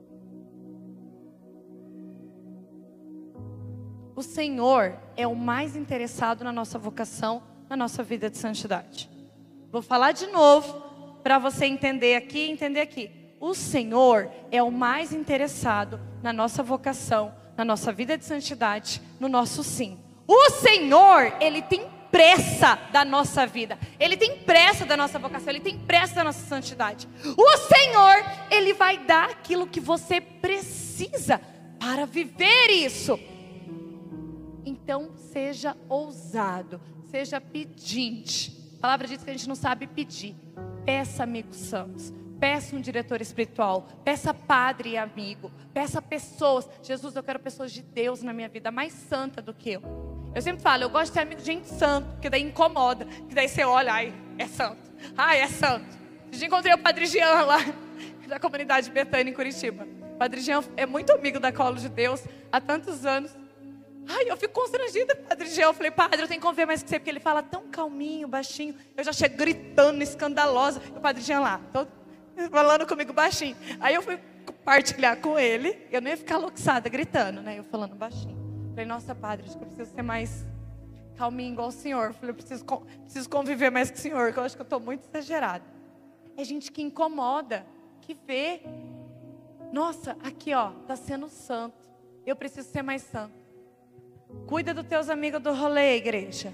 O Senhor é o mais interessado na nossa vocação, na nossa vida de santidade. Vou falar de novo, para você entender aqui e entender aqui. O Senhor é o mais interessado na nossa vocação, na nossa vida de santidade, no nosso sim. O Senhor, Ele tem pressa da nossa vida. Ele tem pressa da nossa vocação. Ele tem pressa da nossa santidade. O Senhor, Ele vai dar aquilo que você precisa para viver isso. Então, seja ousado. Seja pedinte. A palavra diz que a gente não sabe pedir. Peça amigos santos. Peça um diretor espiritual. Peça padre e amigo. Peça pessoas. Jesus, eu quero pessoas de Deus na minha vida, mais santa do que eu. Eu sempre falo, eu gosto de ter amigo de gente santa, porque daí incomoda. Que daí você olha, ai, é santo. Ai, é santo. Eu encontrei o Padre Jean lá, da comunidade Betânia em Curitiba. O Padre Jean é muito amigo da Colo de Deus há tantos anos. Ai, eu fico constrangida, Padre Jean. Eu falei, Padre, eu tenho que conviver mais com você, porque ele fala tão calminho, baixinho. Eu já chego gritando, escandalosa. E o Padre Jean lá, todo falando comigo baixinho. Aí eu fui compartilhar com ele. Eu não ia ficar louçada gritando, né? Eu falando baixinho. Falei, nossa, Padre, acho que eu preciso ser mais calminho igual o senhor. Falei, eu preciso, preciso conviver mais com o senhor, porque eu acho que eu estou muito exagerada. É gente que incomoda, que vê. Nossa, aqui ó, está sendo santo. Eu preciso ser mais santo. Cuida dos teus amigos do rolê, igreja.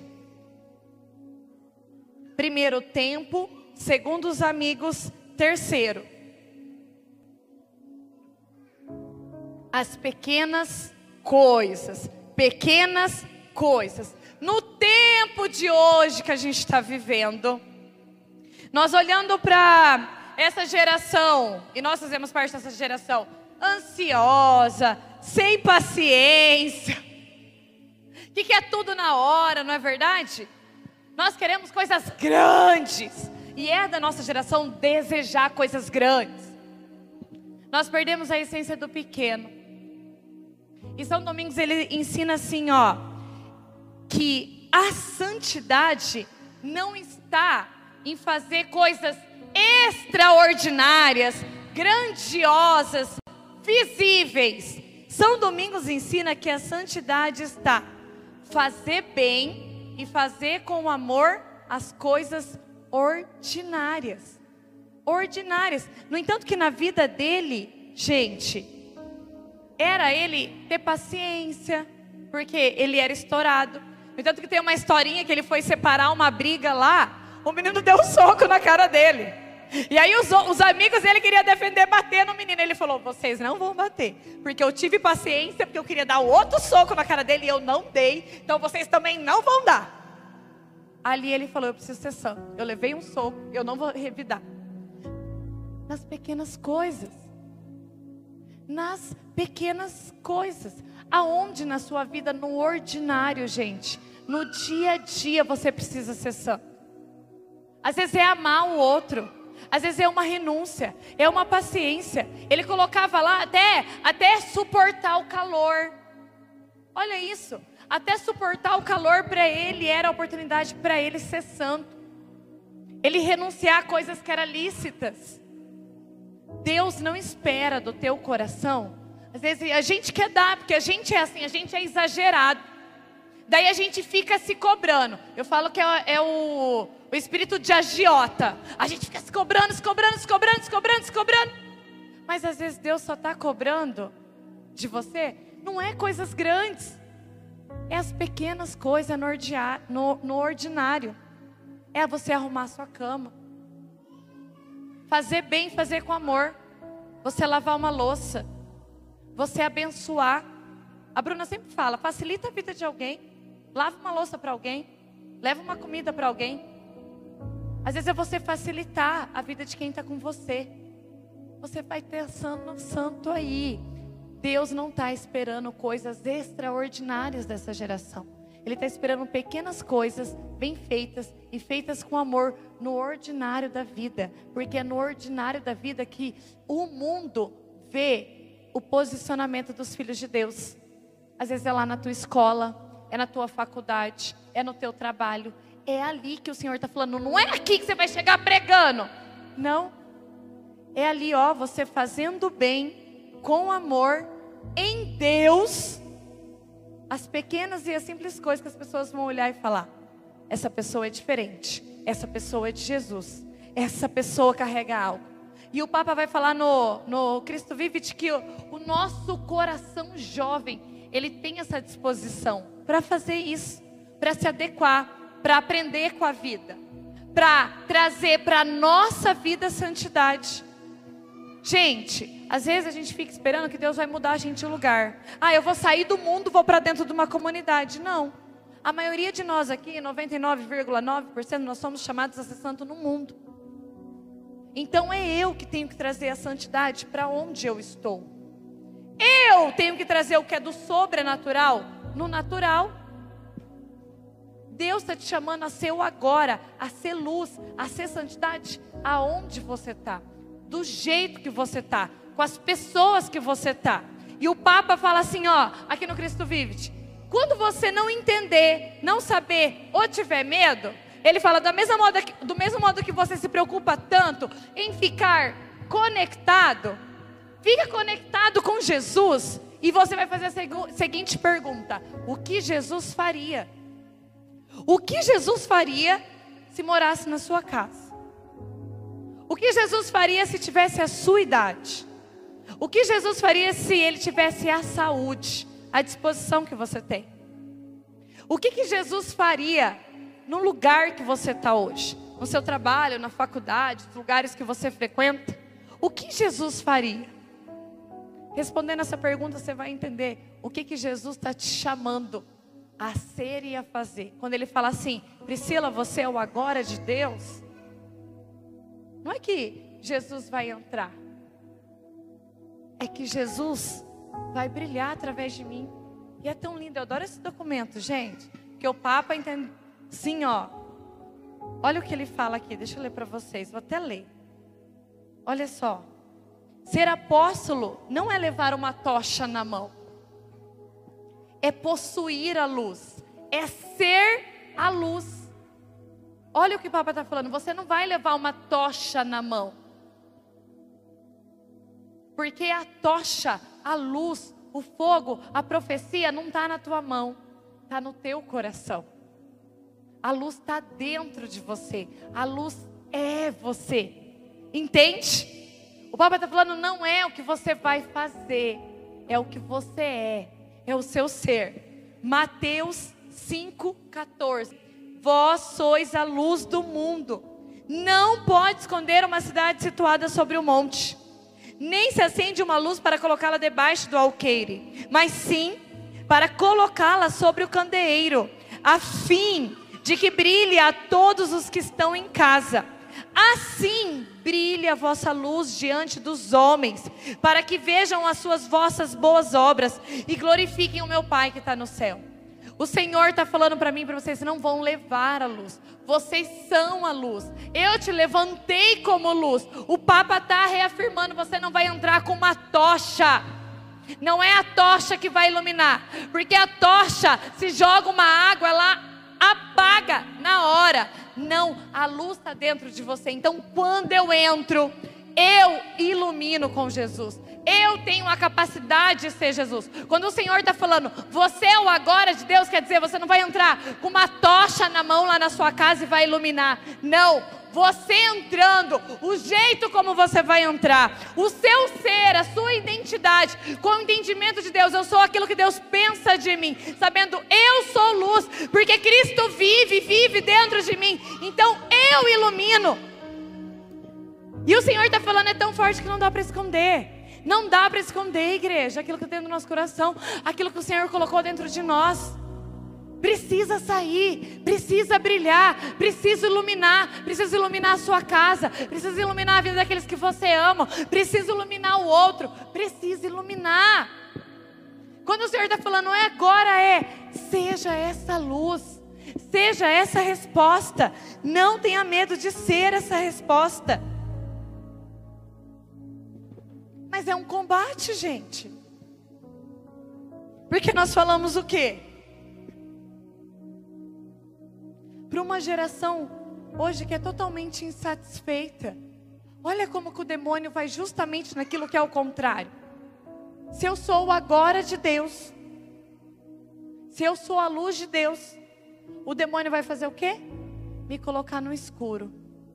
Primeiro, o tempo. Segundo, os amigos. Terceiro, as pequenas coisas. Pequenas coisas. No tempo de hoje que a gente está vivendo, nós olhando para essa geração, e nós fazemos parte dessa geração, ansiosa, sem paciência, que quer tudo na hora, não é verdade? Nós queremos coisas grandes. E é da nossa geração desejar coisas grandes. Nós perdemos a essência do pequeno. E São Domingos, ele ensina assim, ó, que a santidade não está em fazer coisas extraordinárias, grandiosas, visíveis. São Domingos ensina que a santidade está fazer bem e fazer com amor as coisas ordinárias. Ordinárias. No entanto que na vida dele, gente, era ele ter paciência, porque ele era estourado. No entanto que tem uma historinha que ele foi separar uma briga lá, o menino deu um soco na cara dele. E aí os, os amigos dele queriam defender, bater no menino. Ele falou, vocês não vão bater, porque eu tive paciência, porque eu queria dar outro soco na cara dele e eu não dei. Então vocês também não vão dar. Ali ele falou, eu preciso ser santo. Eu levei um soco, eu não vou revidar. Nas pequenas coisas. Nas pequenas coisas. Aonde na sua vida, no ordinário, gente, no dia a dia você precisa ser santo. Às vezes é amar o outro. Às vezes é uma renúncia, é uma paciência. Ele colocava lá até, até suportar o calor. Olha isso. Até suportar o calor para ele era a oportunidade para ele ser santo. Ele renunciar a coisas que eram lícitas. Deus não espera do teu coração. Às vezes a gente quer dar, porque a gente é assim, a gente é exagerado. Daí a gente fica se cobrando. Eu falo que é, é o, o espírito de agiota. A gente fica se cobrando, se cobrando, se cobrando, se cobrando, se cobrando. Mas às vezes Deus só está cobrando de você. Não é coisas grandes. É as pequenas coisas no, ordia, no, no ordinário. É você arrumar a sua cama. Fazer bem, fazer com amor. Você lavar uma louça. Você abençoar. A Bruna sempre fala, facilita a vida de alguém. Lava uma louça para alguém. Leva uma comida para alguém. Às vezes é você facilitar a vida de quem está com você. Você vai pensando no santo aí. Deus não está esperando coisas extraordinárias dessa geração. Ele está esperando pequenas coisas bem feitas e feitas com amor no ordinário da vida. Porque é no ordinário da vida que o mundo vê o posicionamento dos filhos de Deus. Às vezes é lá na tua escola, é na tua faculdade, é no teu trabalho. É ali que o Senhor está falando. Não é aqui que você vai chegar pregando. Não. É ali, ó, você fazendo bem, com amor, em Deus. As pequenas e as simples coisas que as pessoas vão olhar e falar. Essa pessoa é diferente. Essa pessoa é de Jesus. Essa pessoa carrega algo. E o Papa vai falar no, no Cristo Vivit que o, o nosso coração jovem, ele tem essa disposição para fazer isso, para se adequar, para aprender com a vida, para trazer para a nossa vida a santidade. Gente, às vezes a gente fica esperando que Deus vai mudar a gente de lugar. Ah, eu vou sair do mundo, vou para dentro de uma comunidade. Não. A maioria de nós aqui, noventa e nove vírgula nove por cento, nós somos chamados a ser santo no mundo. Então é eu que tenho que trazer a santidade para onde eu estou. Eu tenho que trazer o que é do sobrenatural no natural. Deus está te chamando a ser o agora, a ser luz, a ser santidade aonde você está, do jeito que você está, com as pessoas que você está. E o Papa fala assim, ó, aqui no Cristo Vivit, quando você não entender, não saber ou tiver medo, ele fala da mesma modo que, do mesmo modo que você se preocupa tanto em ficar conectado, fica conectado com Jesus e você vai fazer a segu- seguinte pergunta: o que Jesus faria? O que Jesus faria se morasse na sua casa? O que Jesus faria se tivesse a sua idade? O que Jesus faria se ele tivesse a saúde, a disposição que você tem? O que, que Jesus faria no lugar que você está hoje? No seu trabalho, na faculdade, nos lugares que você frequenta? O que Jesus faria? Respondendo essa pergunta, você vai entender o que, que Jesus está te chamando a ser e a fazer. Quando ele fala assim, Priscila, você é o agora de Deus. Não é que Jesus vai entrar. É que Jesus vai brilhar através de mim. E é tão lindo, eu adoro esse documento, gente. Que o Papa entende. Sim, ó. Olha o que ele fala aqui, deixa eu ler para vocês, vou até ler. Olha só. Ser apóstolo não é levar uma tocha na mão. É possuir a luz. É ser a luz. Olha o que o Papa está falando. Você não vai levar uma tocha na mão. Porque a tocha, a luz, o fogo, a profecia não está na tua mão. Está no teu coração. A luz está dentro de você. A luz é você. Entende? O Papa está falando, não é o que você vai fazer. É o que você é. É o seu ser. Mateus cinco, quatorze. Vós sois a luz do mundo. Não pode esconder uma cidade situada sobre o monte. Nem se acende uma luz para colocá-la debaixo do alqueire. Mas sim para colocá-la sobre o candeeiro. A fim de que brilhe a todos os que estão em casa. Assim brilhe a vossa luz diante dos homens, para que vejam as suas vossas boas obras e glorifiquem o meu Pai que está no céu. O Senhor está falando para mim e para vocês, não vão levar a luz. Vocês são a luz. Eu te levantei como luz. O Papa está reafirmando, você não vai entrar com uma tocha. Não é a tocha que vai iluminar, porque a tocha, se joga uma água, ela apaga na hora. Não, a luz está dentro de você. Então quando eu entro, eu ilumino com Jesus. Eu tenho a capacidade de ser Jesus. Quando o Senhor está falando, você é o agora de Deus, quer dizer, você não vai entrar com uma tocha na mão lá na sua casa e vai iluminar. Não, você entrando, o jeito como você vai entrar, o seu ser, a sua identidade, com o entendimento de Deus, eu sou aquilo que Deus pensa de mim, sabendo eu sou luz, porque Cristo vive, vive dentro de mim, então eu ilumino. E o Senhor está falando, é tão forte que não dá para esconder. Não dá para esconder, igreja, aquilo que tem no nosso coração, aquilo que o Senhor colocou dentro de nós. Precisa sair, precisa brilhar, precisa iluminar, precisa iluminar a sua casa, precisa iluminar a vida daqueles que você ama, precisa iluminar o outro, precisa iluminar. Quando o Senhor está falando, é agora, é, seja essa luz, seja essa resposta, não tenha medo de ser essa resposta. Mas é um combate, gente. Porque nós falamos o quê? Para uma geração hoje que é totalmente insatisfeita. Olha como que o demônio vai justamente naquilo que é o contrário. Se eu sou o agora de Deus, se eu sou a luz de Deus, o demônio vai fazer o quê? Me colocar no escuro.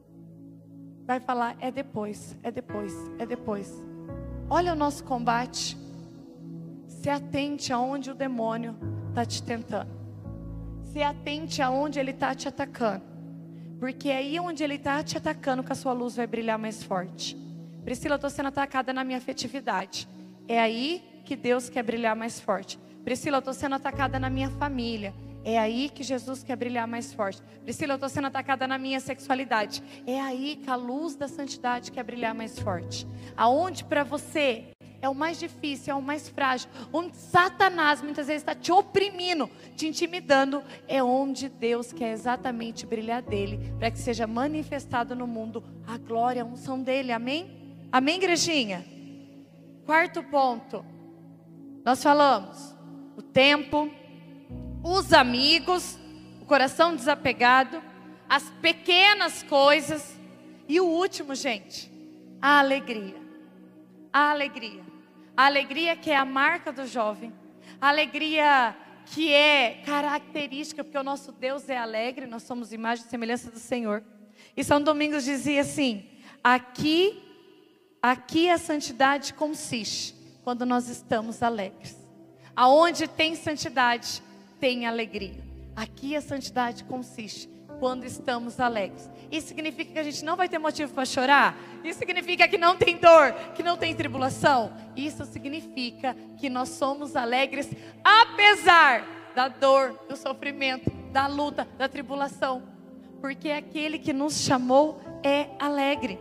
Vai falar, é depois, é depois, é depois. Olha o nosso combate. Se atente aonde o demônio está te tentando. Se atente aonde ele está te atacando. Porque é aí onde ele está te atacando que a sua luz vai brilhar mais forte. Priscila, eu estou sendo atacada na minha afetividade. É aí que Deus quer brilhar mais forte. Priscila, eu estou sendo atacada na minha família. É aí que Jesus quer brilhar mais forte. Priscila, eu estou sendo atacada na minha sexualidade. É aí que a luz da santidade quer brilhar mais forte. Aonde para você é o mais difícil, é o mais frágil, onde Satanás muitas vezes está te oprimindo, te intimidando, é onde Deus quer exatamente brilhar dele, para que seja manifestado no mundo a glória, a unção dele, amém? Amém, igrejinha? Quarto ponto, nós falamos, o tempo, os amigos, o coração desapegado, as pequenas coisas, e o último, gente, a alegria, a alegria. A alegria que é a marca do jovem. A alegria que é característica, porque o nosso Deus é alegre. Nós somos imagem e semelhança do Senhor. E São Domingos dizia assim, aqui, aqui a santidade consiste quando nós estamos alegres. Aonde tem santidade, tem alegria. Aqui a santidade consiste quando estamos alegres. Isso significa que a gente não vai ter motivo para chorar? Isso significa que não tem dor, que não tem tribulação? Isso significa que nós somos alegres apesar da dor, do sofrimento, da luta, da tribulação. Porque aquele que nos chamou é alegre.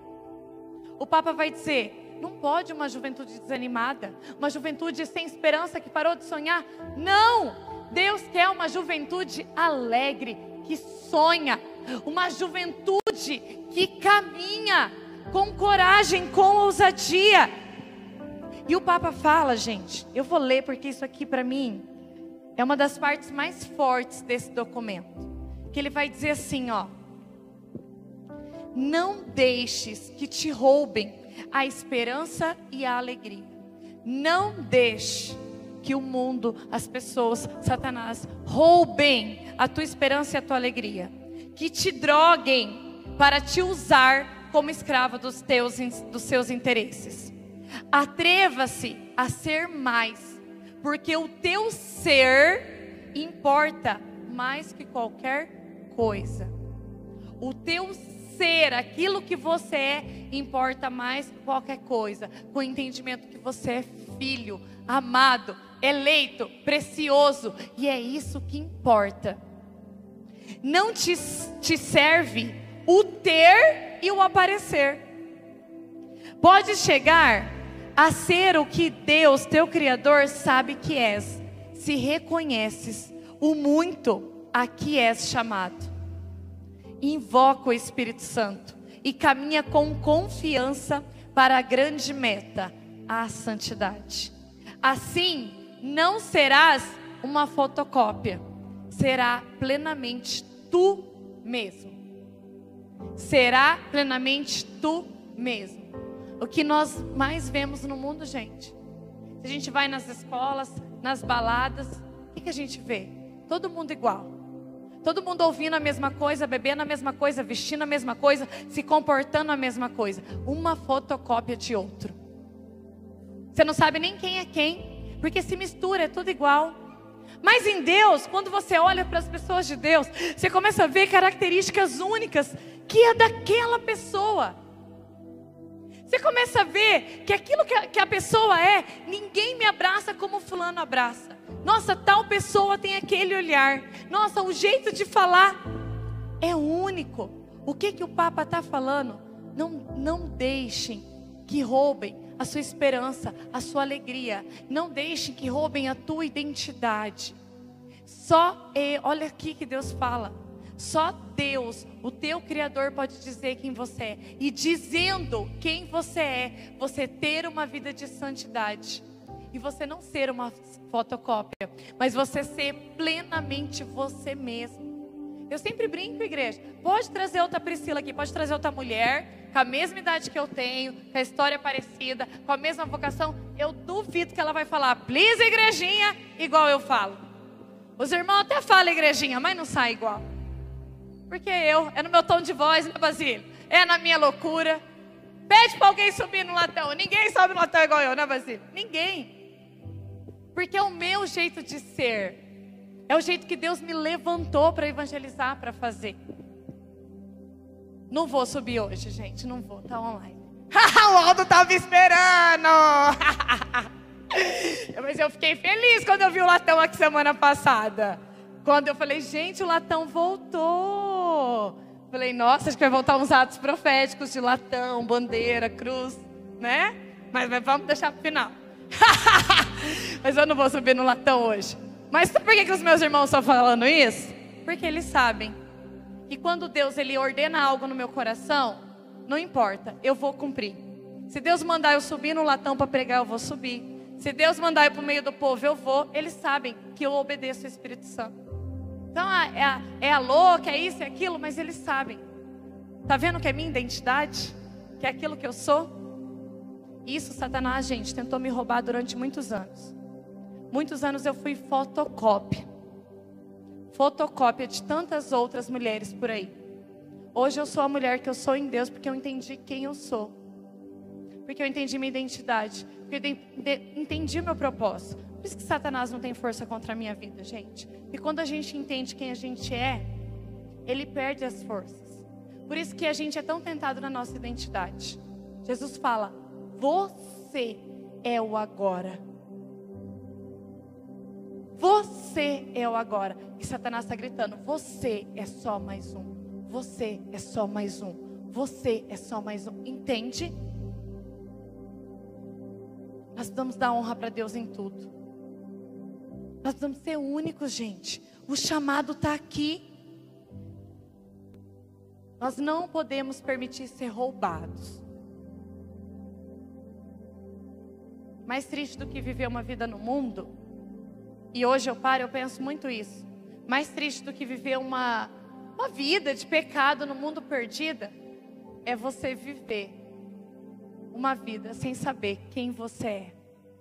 O Papa vai dizer, não pode uma juventude desanimada, uma juventude sem esperança que parou de sonhar. Não! Deus quer uma juventude alegre, que sonha, uma juventude que caminha com coragem, com ousadia. E o Papa fala, gente, eu vou ler porque isso aqui para mim é uma das partes mais fortes desse documento, que ele vai dizer assim, ó: não deixes que te roubem a esperança e a alegria. Não deixe que o mundo, as pessoas, Satanás, roubem a tua esperança e a tua alegria. Que te droguem para te usar como escrava dos, teus, dos seus interesses. Atreva-se a ser mais, porque o teu ser importa mais que qualquer coisa. O teu ser, aquilo que você é, importa mais que qualquer coisa. Com o entendimento que você é filho, amado, eleito, precioso, e é isso que importa. Não te, te serve o ter e o aparecer. Pode chegar a ser o que Deus, teu Criador, sabe que és, se reconheces o muito a que és chamado. Invoca o Espírito Santo e caminha com confiança para a grande meta, a santidade. Assim, não serás uma fotocópia, será plenamente tu mesmo. Será plenamente tu mesmo. O que nós mais vemos no mundo, gente, se a gente vai nas escolas, nas baladas, o que, que a gente vê? Todo mundo igual. Todo mundo ouvindo a mesma coisa, bebendo a mesma coisa, vestindo a mesma coisa, se comportando a mesma coisa. Uma fotocópia de outro. Você não sabe nem quem é quem, porque se mistura, é tudo igual. Mas em Deus, quando você olha para as pessoas de Deus, você começa a ver características únicas que é daquela pessoa. Você começa a ver que aquilo que a, que a pessoa é, ninguém me abraça como fulano abraça. Nossa, tal pessoa tem aquele olhar. Nossa, o jeito de falar é único. O que que o Papa está falando? Não, não deixem que roubem a sua esperança, a sua alegria. Não deixem que roubem a tua identidade. Só, é, olha aqui que Deus fala. Só Deus, o teu Criador, pode dizer quem você é. E dizendo quem você é, você ter uma vida de santidade. E você não ser uma fotocópia, mas você ser plenamente você mesmo. Eu sempre brinco, igreja. Pode trazer outra Priscila aqui, pode trazer outra mulher, com a mesma idade que eu tenho, com a história parecida, com a mesma vocação. Eu duvido que ela vai falar, please, igrejinha, igual eu falo. Os irmãos até falam igrejinha, mas não sai igual. Porque eu, é no meu tom de voz, né, Basílio? É na minha loucura. Pede para alguém subir no latão. Ninguém sobe no latão igual eu, né, Basílio? Ninguém. Porque é o meu jeito de ser. É o jeito que Deus me levantou para evangelizar, para fazer. Não vou subir hoje, gente. Não vou, tá online. O Aldo estava esperando. Mas eu fiquei feliz quando eu vi o latão aqui semana passada. Quando eu falei, gente, o latão voltou. Falei, nossa, acho que vai voltar uns atos proféticos de latão, bandeira, cruz, né? Mas, mas vamos deixar para o final. Mas eu não vou subir no latão hoje. Mas sabe por que, que os meus irmãos estão falando isso? Porque eles sabem que quando Deus ele ordena algo no meu coração, não importa, eu vou cumprir. Se Deus mandar eu subir no latão para pregar, eu vou subir. Se Deus mandar eu para o meio do povo, eu vou. Eles sabem que eu obedeço ao Espírito Santo. Então é a, é a louca, é isso, é aquilo, mas eles sabem. Está vendo que é minha identidade? Que é aquilo que eu sou? Isso, Satanás, gente, tentou me roubar durante muitos anos. Muitos anos eu fui fotocópia. Fotocópia de tantas outras mulheres por aí. Hoje eu sou a mulher que eu sou em Deus porque eu entendi quem eu sou. Porque eu entendi minha identidade. Porque eu entendi o meu propósito. Por isso que Satanás não tem força contra a minha vida, gente. E quando a gente entende quem a gente é, ele perde as forças. Por isso que a gente é tão tentado na nossa identidade. Jesus fala, você é o agora. Você é o agora. E Satanás está gritando, você é só mais um. Você é só mais um. Você é só mais um. Entende? Nós precisamos dar honra para Deus em tudo. Nós precisamos ser únicos, gente. O chamado está aqui. Nós não podemos permitir ser roubados. Mais triste do que viver uma vida no mundo, e hoje eu paro, eu penso muito isso. Mais triste do que viver uma, uma vida de pecado no mundo perdida, é você viver uma vida sem saber quem você é.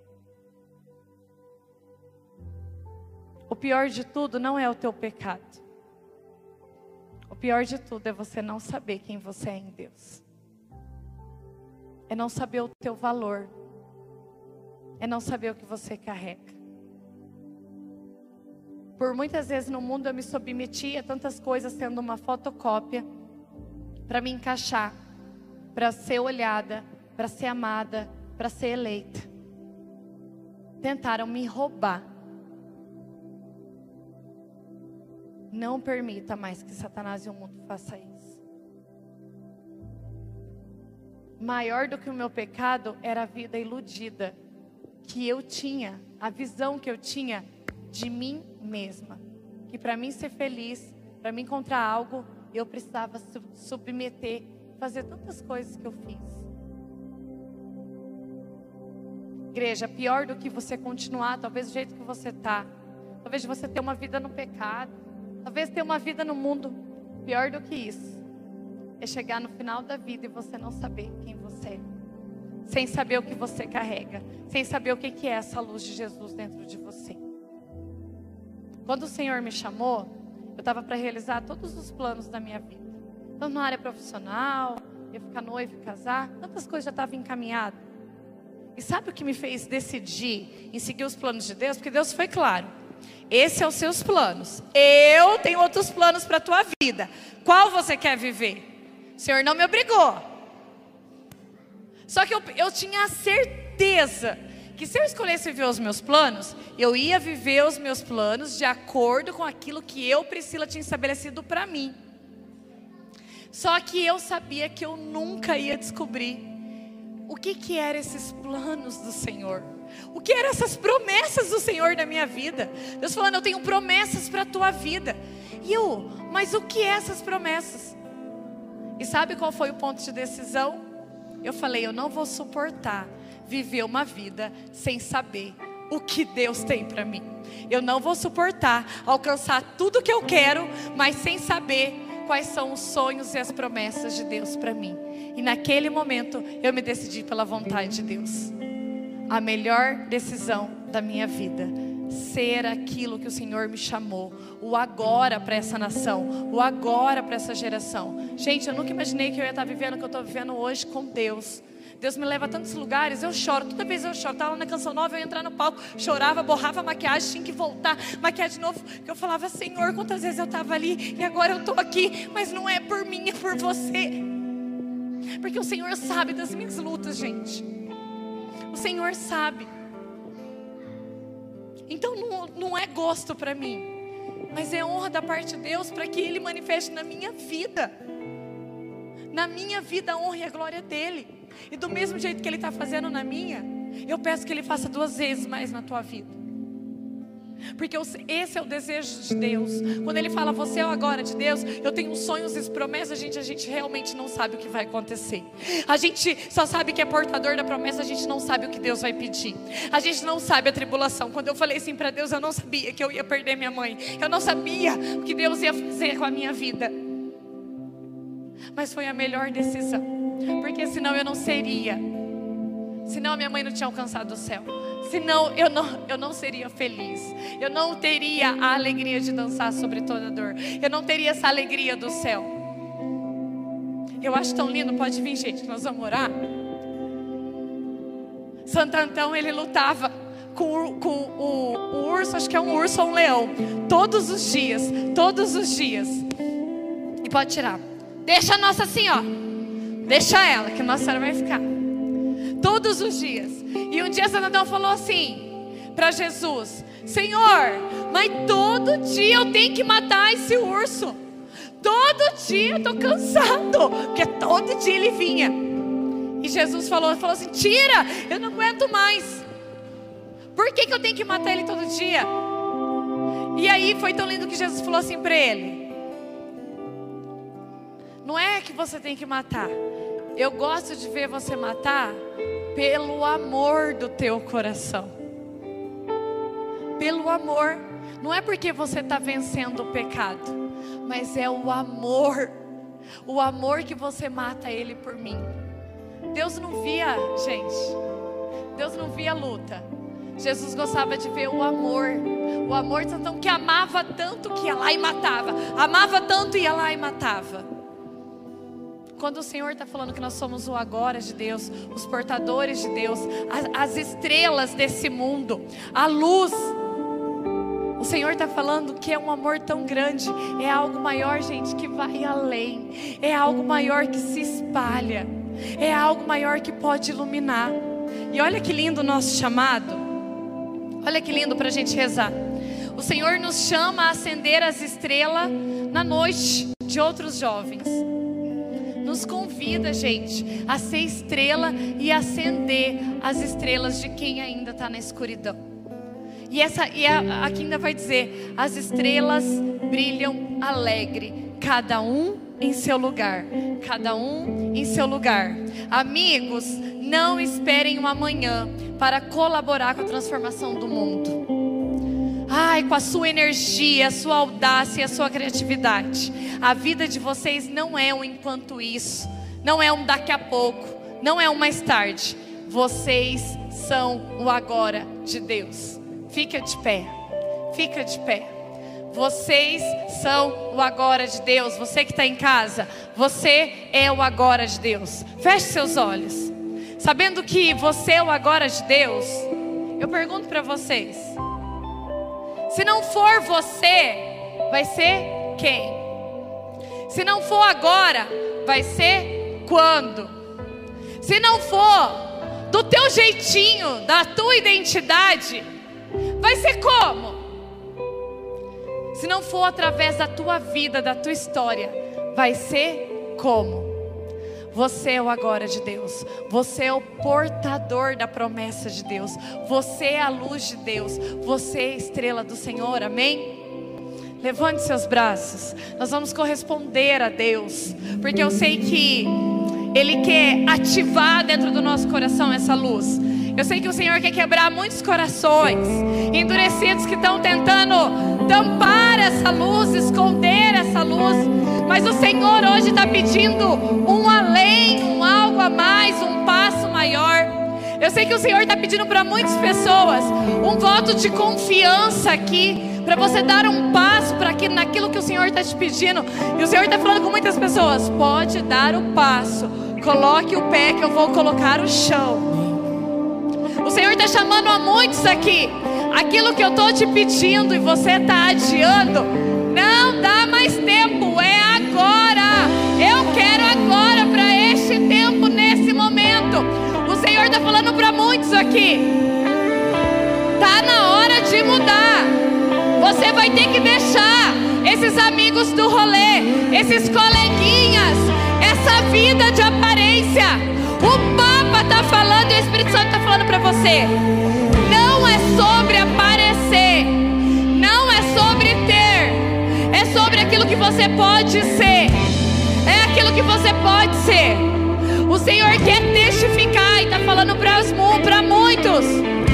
O pior de tudo não é o teu pecado. O pior de tudo é você não saber quem você é em Deus. É não saber o teu valor. É não saber o que você carrega. Por muitas vezes no mundo eu me submeti a tantas coisas sendo uma fotocópia para me encaixar, para ser olhada, para ser amada, para ser eleita. Tentaram me roubar. Não permita mais que Satanás e o mundo façam isso. Maior do que o meu pecado era a vida iludida que eu tinha, a visão que eu tinha de mim mesma. Que para mim ser feliz, para mim encontrar algo, eu precisava submeter, fazer tantas coisas que eu fiz. Igreja, pior do que você continuar, talvez do jeito que você está, talvez você ter uma vida no pecado, talvez ter uma vida no mundo, pior do que isso, é chegar no final da vida e você não saber quem você é, sem saber o que você carrega, sem saber o que é essa luz de Jesus dentro de você. Quando o Senhor me chamou, eu estava para realizar todos os planos da minha vida, tanto na área profissional, ia ficar noiva e casar, tantas coisas já estavam encaminhadas. E sabe o que me fez decidir em seguir os planos de Deus? Porque Deus foi claro: esses são os seus planos, eu tenho outros planos para a tua vida, qual você quer viver? O Senhor não me obrigou. Só que eu, eu tinha a certeza que se eu escolhesse viver os meus planos, eu ia viver os meus planos de acordo com aquilo que eu, Priscila, tinha estabelecido para mim. Só que eu sabia que eu nunca ia descobrir o que que eram esses planos do Senhor, o que eram essas promessas do Senhor na minha vida. Deus falando: eu tenho promessas para a tua vida. E eu, mas o que é essas promessas? E sabe qual foi o ponto de decisão? Eu falei: eu não vou suportar viver uma vida sem saber o que Deus tem para mim. Eu não vou suportar alcançar tudo que eu quero, mas sem saber quais são os sonhos e as promessas de Deus para mim. E naquele momento eu me decidi pela vontade de Deus. A melhor decisão da minha vida, ser aquilo que o Senhor me chamou, o agora para essa nação, o agora para essa geração. Gente, eu nunca imaginei que eu ia estar vivendo o que eu estou vivendo hoje com Deus. Deus me leva a tantos lugares, eu choro, toda vez eu choro. Estava lá na Canção Nova, eu ia entrar no palco, chorava, borrava a maquiagem, tinha que voltar, maquiar de novo. Eu falava: Senhor, quantas vezes eu estava ali e agora eu estou aqui, mas não é por mim, é por você. Porque o Senhor sabe das minhas lutas, gente. O Senhor sabe. Então não, não é gosto para mim, mas é honra da parte de Deus para que Ele manifeste na minha vida. Na minha vida a honra e a glória dEle. E do mesmo jeito que Ele está fazendo na minha, eu peço que Ele faça duas vezes mais na tua vida. Porque esse é o desejo de Deus. Quando Ele fala: você é o agora de Deus, eu tenho sonhos e promessas. Gente, a gente realmente não sabe o que vai acontecer. A gente só sabe que é portador da promessa. A gente não sabe o que Deus vai pedir. A gente não sabe a tribulação. Quando eu falei assim para Deus, eu não sabia que eu ia perder minha mãe. Eu não sabia o que Deus ia fazer com a minha vida. Mas foi a melhor decisão, porque senão eu não seria, senão a minha mãe não tinha alcançado o céu, senão eu não, eu não seria feliz, eu não teria a alegria de dançar sobre toda a dor, eu não teria essa alegria do céu. Eu acho tão lindo, pode vir, gente, que nós vamos orar. Santo Antão, ele lutava com, com o, o urso, acho que é um urso ou um leão, todos os dias, todos os dias. E pode tirar. Deixa a nossa assim, ó. Deixa ela, que a Nossa Senhora vai ficar. Todos os dias. E um dia Santo Antão falou assim para Jesus: Senhor, mas todo dia eu tenho que matar esse urso. Todo dia eu estou cansado. Porque todo dia ele vinha. E Jesus falou, falou assim: tira, eu não aguento mais. Por que que eu tenho que matar ele todo dia? E aí foi tão lindo que Jesus falou assim para ele: não é que você tem que matar. Eu gosto de ver você matar pelo amor do teu coração. Pelo amor. Não é porque você está vencendo o pecado, mas é o amor. O amor que você mata ele por mim. Deus não via, gente, Deus não via luta. Jesus gostava de ver o amor. O amor então, que amava tanto que ia lá e matava. Amava tanto e ia lá e matava. Quando o Senhor está falando que nós somos o agora de Deus, os portadores de Deus, as, as estrelas desse mundo, a luz, o Senhor está falando que é um amor tão grande, é algo maior, gente, que vai além, é algo maior que se espalha, é algo maior que pode iluminar. E olha que lindo o nosso chamado, olha que lindo para a gente rezar. O Senhor nos chama a acender as estrelas na noite de outros jovens. Nos convida, gente, a ser estrela e acender as estrelas de quem ainda está na escuridão. E, essa, e a, aqui ainda vai dizer: as estrelas brilham alegre, cada um em seu lugar, cada um em seu lugar. Amigos, não esperem um amanhã para colaborar com a transformação do mundo. Ai, com a sua energia, a sua audácia e a sua criatividade. A vida de vocês não é um enquanto isso, não é um daqui a pouco, não é um mais tarde. Vocês são o agora de Deus. Fica de pé, fica de pé. Vocês são o agora de Deus. Você que está em casa, você é o agora de Deus. Feche seus olhos. Sabendo que você é o agora de Deus, eu pergunto para vocês: se não for você, vai ser quem? Se não for agora, vai ser quando? Se não for do teu jeitinho, da tua identidade, vai ser como? Se não for através da tua vida, da tua história, vai ser como? Você é o agora de Deus. Você é o portador da promessa de Deus. Você é a luz de Deus. Você é a estrela do Senhor, amém? Levante seus braços. Nós vamos corresponder a Deus, porque eu sei que Ele quer ativar dentro do nosso coração essa luz. Eu sei que o Senhor quer quebrar muitos corações endurecidos que estão tentando tampar essa luz, esconder essa luz. Mas o Senhor hoje está pedindo um além, um algo a mais, um passo maior. Eu sei que o Senhor está pedindo para muitas pessoas um voto de confiança aqui, para você dar um passo para aqui, naquilo que o Senhor está te pedindo. E o Senhor está falando com muitas pessoas: pode dar o passo, coloque o pé que eu vou colocar o chão. O Senhor está chamando a muitos aqui. Aquilo que eu estou te pedindo e você está adiando, não dá mais tempo, é agora. Eu quero agora, para este tempo, nesse momento. O Senhor está falando para muitos aqui: está na hora de mudar. Você vai ter que deixar esses amigos do rolê, esses coleguinhas, essa vida de aparência. O Papa está falando e o Espírito Santo está falando para você: não é sobre aparecer, não é sobre ter, é sobre aquilo que você pode ser, é aquilo que você pode ser. O Senhor quer testificar e está falando para muitos: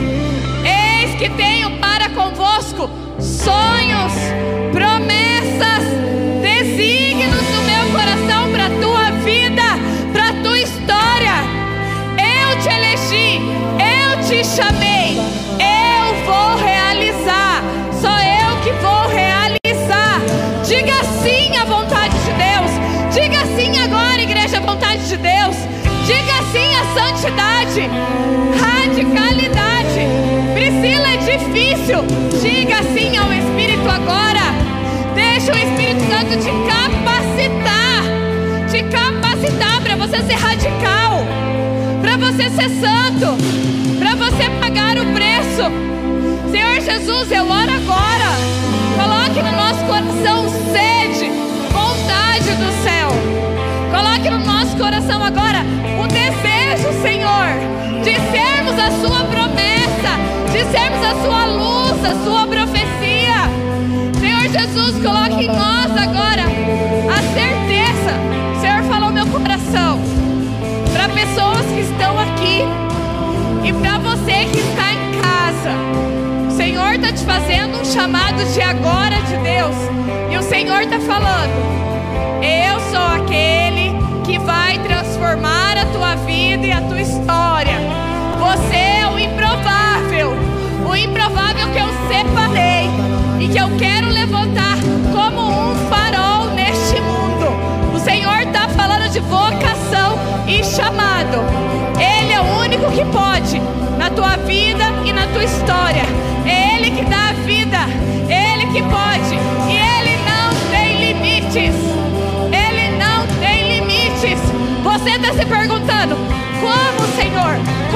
eis que tenho para convosco sonhos, promessas, desígnios do meu coração para a tua vida, para a tua história. Eu te elegi, eu te chamei, eu vou realizar, só eu que vou realizar. Diga sim à vontade de Deus, diga sim agora, igreja, à vontade de Deus. Diga sim à santidade, radicalidade. Priscila, é difícil. Diga sim ao Espírito agora. Deixa o Espírito Santo te capacitar, te capacitar para você ser radical, para você ser santo, para você pagar o preço. Senhor Jesus, eu oro agora. Coloque no nosso coração sede, vontade do céu. Coloque no nosso coração agora o desejo, Senhor, de sermos a sua promessa, de sermos a sua luz, a sua profecia. Senhor Jesus, coloque em nós agora a certeza. O Senhor falou meu coração para pessoas que estão aqui e para você que está em casa. O Senhor está te fazendo um chamado de agora de Deus. E o Senhor está falando: eu sou aquele que vai transformar a tua vida e a tua história. Você é o improvável, o improvável que eu separei e que eu quero levantar como um farol neste mundo. O Senhor está falando de vocação e chamado. Ele é o único que pode na tua vida e na tua história. É Ele que dá a vida, Ele que pode, e Ele não tem limites. Ele não tem limites. Você está se perguntando: como, Senhor?